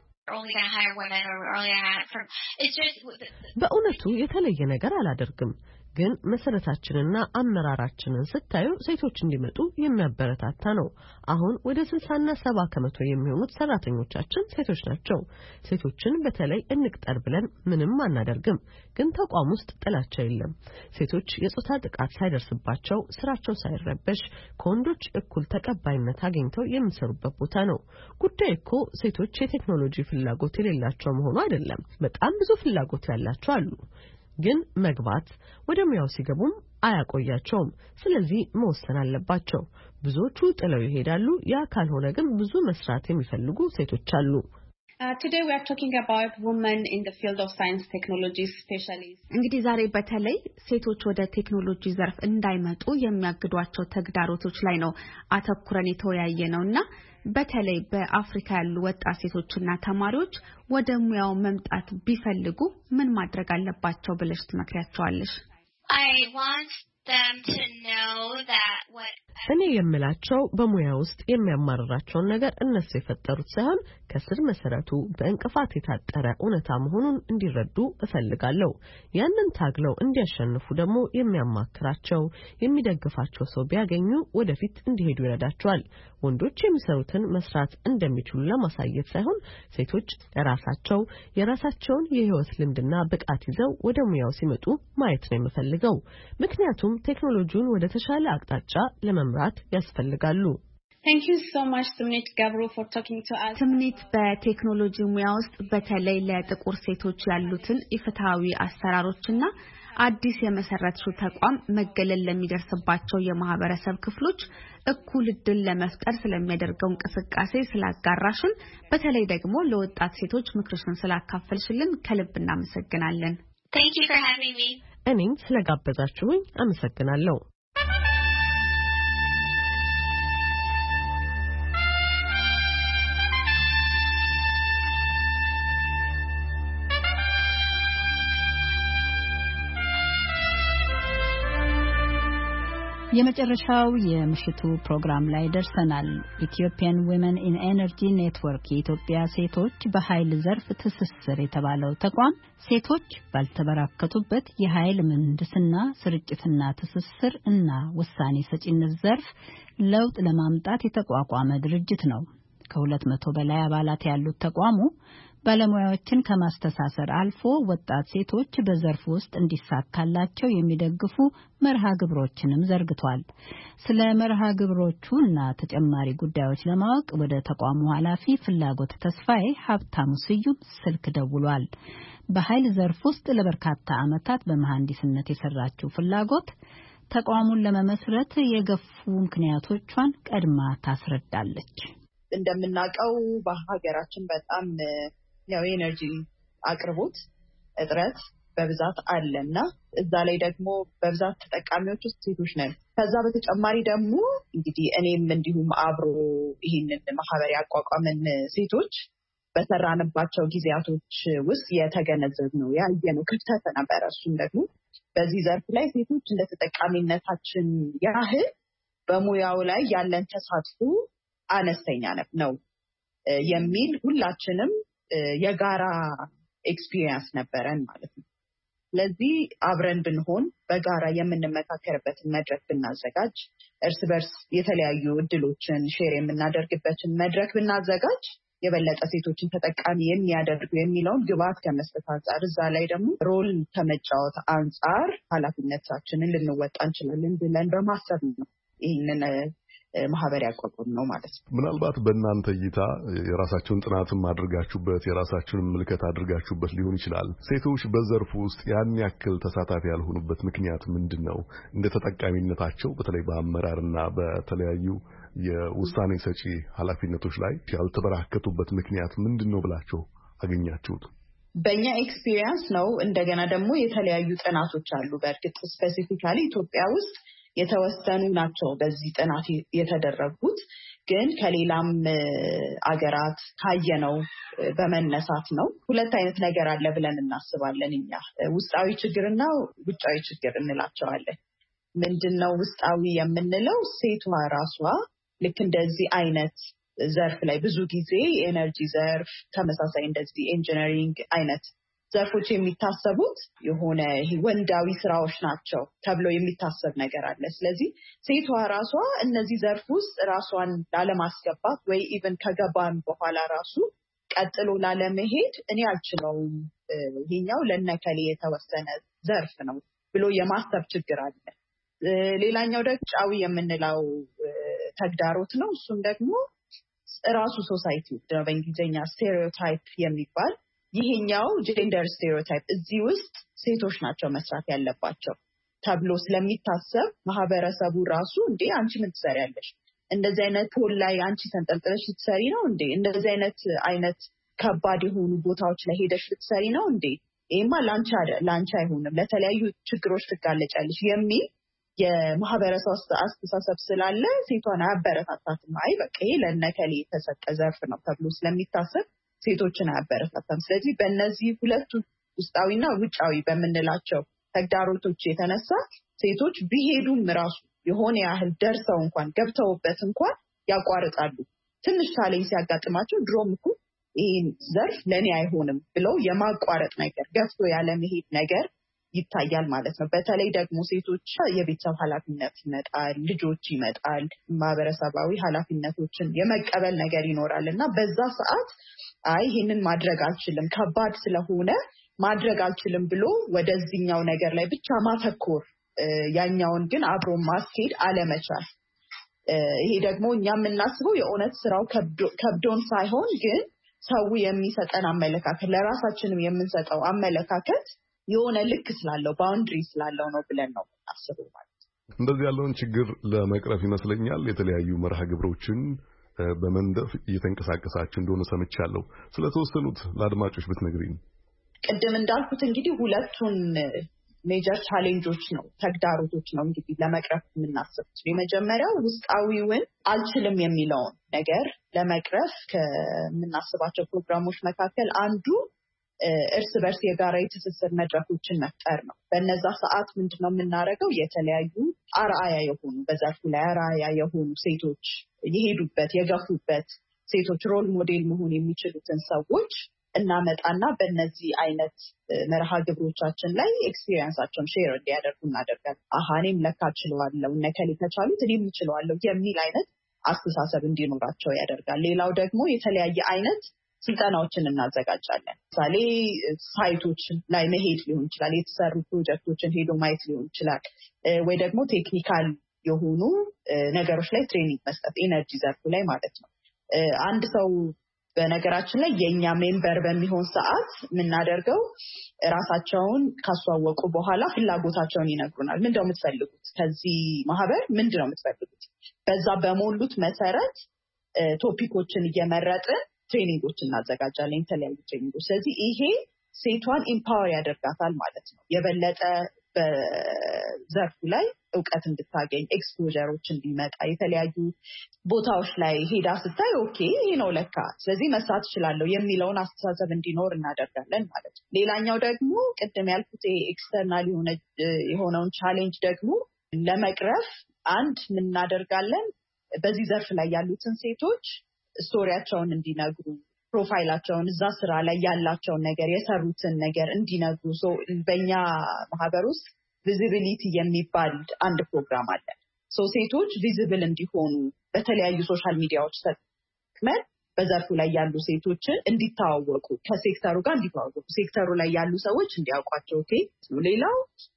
በእውነቱ የተለየ ነገር አላደርግም። ግን መሰረታችንና አመራራችንን ስታዩ ሴቶች እንዲመጡ የሚያበረታታ ነው። አሁን ወደ ስልሳና ሰባ ከመቶ የሚሆኑት ሰራተኞቻችን ሴቶች ናቸው። ሴቶችን በተለይ እንቅጠር ብለን ምንም አናደርግም። ግን ተቋም ውስጥ ጥላቻ የለም። ሴቶች የጾታ ጥቃት ሳይደርስባቸው ስራቸው ሳይረበሽ ከወንዶች እኩል ተቀባይነት አግኝተው የሚሰሩበት ቦታ ነው። ጉዳይ እኮ ሴቶች የቴክኖሎጂ ፍላጎት የሌላቸው መሆኑ አይደለም። በጣም ብዙ ፍላጎት ያላቸው አሉ። ግን መግባት ወደ ሙያው ሲገቡም አያቆያቸውም። ስለዚህ መወሰን አለባቸው። ብዙዎቹ ጥለው ይሄዳሉ። ያ ካልሆነ ግን ብዙ መስራት የሚፈልጉ ሴቶች አሉ። Uh, today we are talking about women in the field of science technology specialists. እንግዲህ ዛሬ በተለይ ሴቶች ወደ ቴክኖሎጂ ዘርፍ እንዳይመጡ የሚያግዷቸው ተግዳሮቶች ላይ ነው አተኩረን የተወያየ ነውና በተለይ በአፍሪካ ያሉ ወጣት ሴቶችና ተማሪዎች ወደ ሙያው መምጣት ቢፈልጉ ምን ማድረግ አለባቸው ብለሽ ትመክሪያቸዋለሽ? I want them to know that what እኔ የምላቸው በሙያ ውስጥ የሚያማርራቸውን ነገር እነሱ የፈጠሩት ሳይሆን ከስር መሰረቱ በእንቅፋት የታጠረ እውነታ መሆኑን እንዲረዱ እፈልጋለሁ። ያንን ታግለው እንዲያሸንፉ ደግሞ የሚያማክራቸው የሚደግፋቸው ሰው ቢያገኙ ወደፊት እንዲሄዱ ይረዳቸዋል። ወንዶች የሚሰሩትን መስራት እንደሚችሉ ለማሳየት ሳይሆን ሴቶች ራሳቸው የራሳቸውን የህይወት ልምድና ብቃት ይዘው ወደ ሙያው ሲመጡ ማየት ነው የምፈልገው። ምክንያቱም ቴክኖሎጂውን ወደ ተሻለ አቅጣጫ ለመምራት ያስፈልጋሉ። Thank you so much Tumnit Gabru for talking to us. Tumnit በቴክኖሎጂ ሙያ ውስጥ በተለይ ለጥቁር ሴቶች ያሉትን ኢፍትሃዊ አሰራሮችና አዲስ የመሰረትሽው ተቋም መገለል ለሚደርስባቸው የማህበረሰብ ክፍሎች እኩል ዕድል ለመፍጠር ስለሚያደርገው እንቅስቃሴ ስላጋራሽን በተለይ ደግሞ ለወጣት ሴቶች ምክርሽን ስላካፈልሽልን ከልብ እናመሰግናለን። Thank you for having me. እኔም ስለጋበዛችሁኝ አመሰግናለሁ። የመጨረሻው የምሽቱ ፕሮግራም ላይ ደርሰናል። Ethiopian Women in Energy Network የኢትዮጵያ ሴቶች በኃይል ዘርፍ ትስስር የተባለው ተቋም ሴቶች ባልተበራከቱበት የኃይል ምህንድስና ስርጭትና ትስስር እና ውሳኔ ሰጪነት ዘርፍ ለውጥ ለማምጣት የተቋቋመ ድርጅት ነው። ከሁለት መቶ በላይ አባላት ያሉት ተቋሙ ባለሙያዎችን ከማስተሳሰር አልፎ ወጣት ሴቶች በዘርፉ ውስጥ እንዲሳካላቸው የሚደግፉ መርሃ ግብሮችንም ዘርግቷል። ስለ መርሃ ግብሮቹና ተጨማሪ ጉዳዮች ለማወቅ ወደ ተቋሙ ኃላፊ ፍላጎት ተስፋዬ ሀብታሙ ስዩም ስልክ ደውሏል። በኃይል ዘርፍ ውስጥ ለበርካታ ዓመታት በመሐንዲስነት የሰራችው ፍላጎት ተቋሙን ለመመስረት የገፉ ምክንያቶቿን ቀድማ ታስረዳለች። እንደምናውቀው በሀገራችን በጣም ያው ኤነርጂ አቅርቦት እጥረት በብዛት አለና እዛ ላይ ደግሞ በብዛት ተጠቃሚዎች ውስጥ ሴቶች ነን። ከዛ በተጨማሪ ደግሞ እንግዲህ እኔም እንዲሁም አብሮ ይሄንን ማህበር ያቋቋመን ሴቶች በሰራንባቸው ጊዜያቶች ውስጥ የተገነዘብነው ያየነው ክፍተት ነበር። እሱም ደግሞ በዚህ ዘርፍ ላይ ሴቶች እንደ ተጠቃሚነታችን ያህል በሙያው ላይ ያለን ተሳትፎ አነስተኛ ነው የሚል ሁላችንም የጋራ ኤክስፒሪየንስ ነበረን ማለት ነው። ስለዚህ አብረን ብንሆን በጋራ የምንመካከርበትን መድረክ ብናዘጋጅ እርስ በርስ የተለያዩ እድሎችን ሼር የምናደርግበትን መድረክ ብናዘጋጅ የበለጠ ሴቶችን ተጠቃሚ የሚያደርጉ የሚለውን ግብአት ከመስጠት አንጻር እዛ ላይ ደግሞ ሮል ከመጫወት አንጻር ኃላፊነታችንን ልንወጣ እንችላለን ብለን በማሰብ ነው ይህንን ማህበር ያቋቋም ነው ማለት ነው። ምናልባት በእናንተ እይታ የራሳችሁን ጥናትም አድርጋችሁበት የራሳችሁን ምልከት አድርጋችሁበት ሊሆን ይችላል። ሴቶች በዘርፉ ውስጥ ያን ያክል ተሳታፊ ያልሆኑበት ምክንያት ምንድነው? እንደ ተጠቃሚነታቸው በተለይ በአመራርና በተለያዩ የውሳኔ ሰጪ ኃላፊነቶች ላይ ያልተበራከቱበት ምክንያት ምንድነው ብላችሁ አገኛችሁት? በእኛ ኤክስፒሪየንስ ነው። እንደገና ደግሞ የተለያዩ ጥናቶች አሉ። በእርግጥ ስፔሲፊካሊ ኢትዮጵያ ውስጥ የተወሰኑ ናቸው በዚህ ጥናት የተደረጉት፣ ግን ከሌላም አገራት ካየነው በመነሳት ነው። ሁለት አይነት ነገር አለ ብለን እናስባለን እኛ። ውስጣዊ ችግርና ውጫዊ ችግር እንላቸዋለን። ምንድነው ውስጣዊ የምንለው? ሴቷ ራሷ ልክ እንደዚህ አይነት ዘርፍ ላይ ብዙ ጊዜ የኤነርጂ ዘርፍ ተመሳሳይ እንደዚህ ኢንጂነሪንግ አይነት ዘርፎች የሚታሰቡት የሆነ ወንዳዊ ስራዎች ናቸው ተብሎ የሚታሰብ ነገር አለ። ስለዚህ ሴቷ ራሷ እነዚህ ዘርፍ ውስጥ ራሷን ላለማስገባት ወይ ኢቭን ከገባን በኋላ ራሱ ቀጥሎ ላለመሄድ እኔ አልችለውም ይሄኛው ለነከሌ የተወሰነ ዘርፍ ነው ብሎ የማሰብ ችግር አለ። ሌላኛው ደግሞ ጫዊ የምንለው ተግዳሮት ነው። እሱም ደግሞ ራሱ ሶሳይቲ በእንግሊዝኛ ስቴሪዮታይፕ የሚባል ይሄኛው ጀንደር ስቴሪዮታይፕ እዚህ ውስጥ ሴቶች ናቸው መስራት ያለባቸው ተብሎ ስለሚታሰብ ማህበረሰቡ ራሱ እንዴ አንቺ ምን ትሰሪያለሽ? እንደዚህ አይነት ፖል ላይ አንቺ ተንጠልጥለሽ ልትሰሪ ነው እንዴ? እንደዚህ አይነት አይነት ከባድ የሆኑ ቦታዎች ላይ ሄደሽ ልትሰሪ ነው እንዴ? ይሄማ ላንቺ አይደል ላንቺ አይሆንም፣ ለተለያዩ ችግሮች ትጋለጫለሽ የሚል የማህበረሰብ አስተሳሰብ ስላለ ሴቷን አያበረታታትም። አይ በቃ ይሄ ለነከሌ የተሰጠ ዘርፍ ነው ተብሎ ስለሚታሰብ ሴቶችን አያበረታታም። ስለዚህ በእነዚህ ሁለቱ ውስጣዊና ውጫዊ በምንላቸው ተግዳሮቶች የተነሳ ሴቶች ቢሄዱም ራሱ የሆነ ያህል ደርሰው እንኳን ገብተውበት እንኳን ያቋርጣሉ። ትንሽ ቻሌንጅ ሲያጋጥማቸው ድሮም እኮ ይሄን ዘርፍ ለኔ አይሆንም ብለው የማቋረጥ ነገር ገፍቶ ያለ መሄድ ነገር ይታያል ማለት ነው። በተለይ ደግሞ ሴቶች የቤተሰብ ኃላፊነት ይመጣል፣ ልጆች ይመጣል፣ ማህበረሰባዊ ኃላፊነቶችን የመቀበል ነገር ይኖራልና በዛ ሰዓት አይ ይሄንን ማድረግ አልችልም ከባድ ስለሆነ ማድረግ አልችልም ብሎ ወደዚህኛው ነገር ላይ ብቻ ማተኮር ያኛውን ግን አብሮ ማስኬድ አለመቻል። ይሄ ደግሞ እኛ የምናስበው የእውነት ስራው ከብዶን ሳይሆን ግን ሰው የሚሰጠን አመለካከት ለራሳችንም የምንሰጠው አመለካከት የሆነ ልክ ስላለው ባውንድሪ ስላለው ነው ብለን ነው የምናስበው ማለት ነው። እንደዚህ ያለውን ችግር ለመቅረፍ ይመስለኛል የተለያዩ መርሃ ግብሮችን በመንደፍ እየተንቀሳቀሳችሁ እንደሆነ ሰምቻለሁ። ስለተወሰኑት ለአድማጮች ብትነግሪኝ። ቅድም እንዳልኩት እንግዲህ ሁለቱን ሜጀር ቻሌንጆች ነው ተግዳሮቶች ነው እንግዲህ ለመቅረፍ የምናስበው። የመጀመሪያው ውስጣዊውን አልችልም የሚለውን ነገር ለመቅረፍ ከምናስባቸው ፕሮግራሞች መካከል አንዱ እርስ በርስ የጋራ የትስስር መድረኮችን መፍጠር ነው። በነዛ ሰዓት ምንድነው የምናደርገው? የተለያዩ አርአያ የሆኑ በዛፉ ላይ አርአያ የሆኑ ሴቶች የሄዱበት የገፉበት ሴቶች ሮል ሞዴል መሆን የሚችሉትን ሰዎች እናመጣና በእነዚህ አይነት መርሃ ግብሮቻችን ላይ ኤክስፒሪየንሳቸውን ሼር እንዲያደርጉ እናደርጋለን። አሃ እኔም ለካ እችለዋለሁ እነከሌ ከቻሉት እኔም እችለዋለሁ የሚል አይነት አስተሳሰብ እንዲኖራቸው ያደርጋል። ሌላው ደግሞ የተለያየ አይነት ስልጠናዎችን እናዘጋጃለን። ምሳሌ ሳይቶች ላይ መሄድ ሊሆን ይችላል፣ የተሰሩ ፕሮጀክቶችን ሄዶ ማየት ሊሆን ይችላል፣ ወይ ደግሞ ቴክኒካል የሆኑ ነገሮች ላይ ትሬኒንግ መስጠት ኢነርጂ ዘርፉ ላይ ማለት ነው። አንድ ሰው በነገራችን ላይ የኛ ሜምበር በሚሆን ሰዓት የምናደርገው ራሳቸውን ካስተዋወቁ በኋላ ፍላጎታቸውን ይነግሩናል። ምንድነው የምትፈልጉት? ከዚህ ማህበር ምንድነው የምትፈልጉት? በዛ በሞሉት መሰረት ቶፒኮችን እየመረጥን ትሬኒንጎች እናዘጋጃለን፣ የተለያዩ ትሬኒንጎች። ስለዚህ ይሄ ሴቷን ኢምፓወር ያደርጋታል ማለት ነው። የበለጠ በዘርፉ ላይ እውቀት እንድታገኝ ኤክስፖዠሮች እንዲመጣ የተለያዩ ቦታዎች ላይ ሄዳ ስታይ ኦኬ ይሄ ነው ለካ ስለዚህ መስራት እችላለሁ የሚለውን አስተሳሰብ እንዲኖር እናደርጋለን ማለት ነው። ሌላኛው ደግሞ ቅድም ያልኩት ኤክስተርናል የሆነውን ቻሌንጅ ደግሞ ለመቅረፍ አንድ ምን እናደርጋለን? በዚህ ዘርፍ ላይ ያሉትን ሴቶች ስቶሪያቸውን እንዲነግሩ ፕሮፋይላቸውን እዛ ስራ ላይ ያላቸውን ነገር የሰሩትን ነገር እንዲነግሩ ሶ በእኛ ማህበር ውስጥ ቪዚቢሊቲ የሚባል አንድ ፕሮግራም አለ። ሶ ሴቶች ቪዚብል እንዲሆኑ በተለያዩ ሶሻል ሚዲያዎች ተጠቅመን በዘርፉ ላይ ያሉ ሴቶችን እንዲተዋወቁ ከሴክተሩ ጋር እንዲተዋወቁ ሴክተሩ ላይ ያሉ ሰዎች እንዲያውቋቸው። ኦኬ ሌላው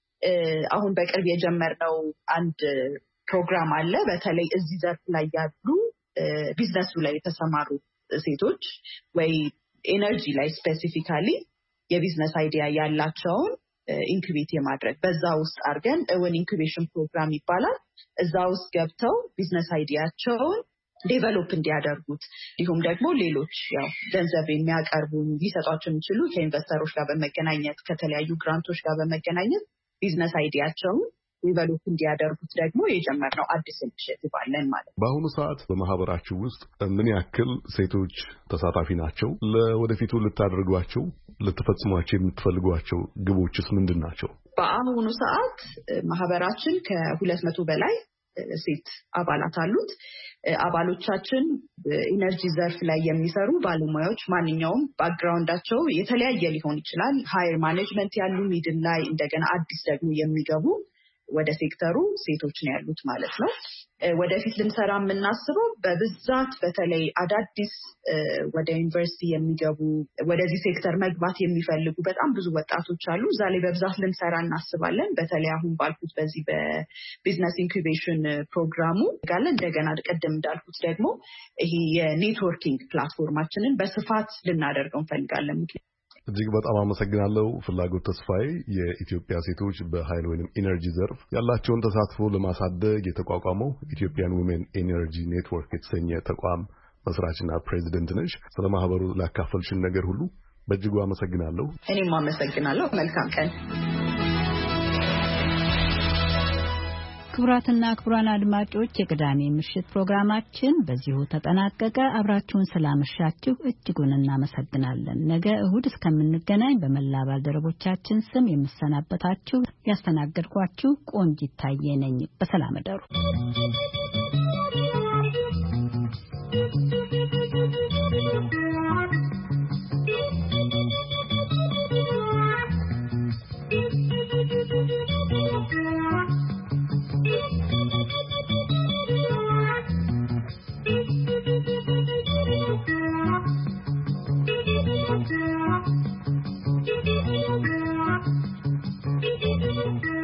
አሁን በቅርብ የጀመርነው አንድ ፕሮግራም አለ። በተለይ እዚህ ዘርፍ ላይ ያሉ ቢዝነሱ ላይ የተሰማሩ ሴቶች ወይ ኤነርጂ ላይ ስፔሲፊካሊ የቢዝነስ አይዲያ ያላቸውን ኢንኩቤት የማድረግ በዛ ውስጥ አድርገን እውን ኢንኩቤሽን ፕሮግራም ይባላል። እዛ ውስጥ ገብተው ቢዝነስ አይዲያቸውን ዴቨሎፕ እንዲያደርጉት እንዲሁም ደግሞ ሌሎች ያው ገንዘብ የሚያቀርቡ ሊሰጧቸው የሚችሉ ከኢንቨስተሮች ጋር በመገናኘት ከተለያዩ ግራንቶች ጋር በመገናኘት ቢዝነስ አይዲያቸውን ዲቨሎፕ እንዲያደርጉት ደግሞ የጀመርነው አዲስ ኢኒሺየቲቭ አለን ማለት ነው። በአሁኑ ሰዓት በማህበራችሁ ውስጥ ምን ያክል ሴቶች ተሳታፊ ናቸው? ለወደፊቱ ልታደርጓቸው ልትፈጽሟቸው የምትፈልጓቸው ግቦችስ ምንድን ናቸው? በአሁኑ ሰዓት ማህበራችን ከሁለት መቶ በላይ ሴት አባላት አሉት። አባሎቻችን ኢነርጂ ዘርፍ ላይ የሚሰሩ ባለሙያዎች ማንኛውም ባክግራውንዳቸው የተለያየ ሊሆን ይችላል። ሃየር ማኔጅመንት ያሉ ሚድል ላይ እንደገና አዲስ ደግሞ የሚገቡ ወደ ሴክተሩ ሴቶች ነው ያሉት ማለት ነው። ወደፊት ልንሰራ የምናስበው በብዛት በተለይ አዳዲስ ወደ ዩኒቨርሲቲ የሚገቡ ወደዚህ ሴክተር መግባት የሚፈልጉ በጣም ብዙ ወጣቶች አሉ። እዛ ላይ በብዛት ልንሰራ እናስባለን። በተለይ አሁን ባልኩት በዚህ በቢዝነስ ኢንኩቤሽን ፕሮግራሙ ጋር እንደገና ቀደም እንዳልኩት ደግሞ ይሄ የኔትወርኪንግ ፕላትፎርማችንን በስፋት ልናደርገው እንፈልጋለን። እጅግ በጣም አመሰግናለሁ። ፍላጎት ተስፋዬ የኢትዮጵያ ሴቶች በኃይል ወይም ኢነርጂ ዘርፍ ያላቸውን ተሳትፎ ለማሳደግ የተቋቋመው ኢትዮጵያን ዊሜን ኢነርጂ ኔትወርክ የተሰኘ ተቋም መስራችና ፕሬዚደንት ነሽ። ስለ ማህበሩ ላካፈልሽን ነገር ሁሉ በእጅጉ አመሰግናለሁ። እኔም አመሰግናለሁ። መልካም ቀን። ክቡራትና ክቡራን አድማጮች የቅዳሜ ምሽት ፕሮግራማችን በዚሁ ተጠናቀቀ። አብራችሁን ስላመሻችሁ እጅጉን እናመሰግናለን። ነገ እሁድ እስከምንገናኝ በመላ ባልደረቦቻችን ስም የምሰናበታችሁ ያስተናገድኳችሁ ቆንጂት ታየ ነኝ። በሰላም እደሩ።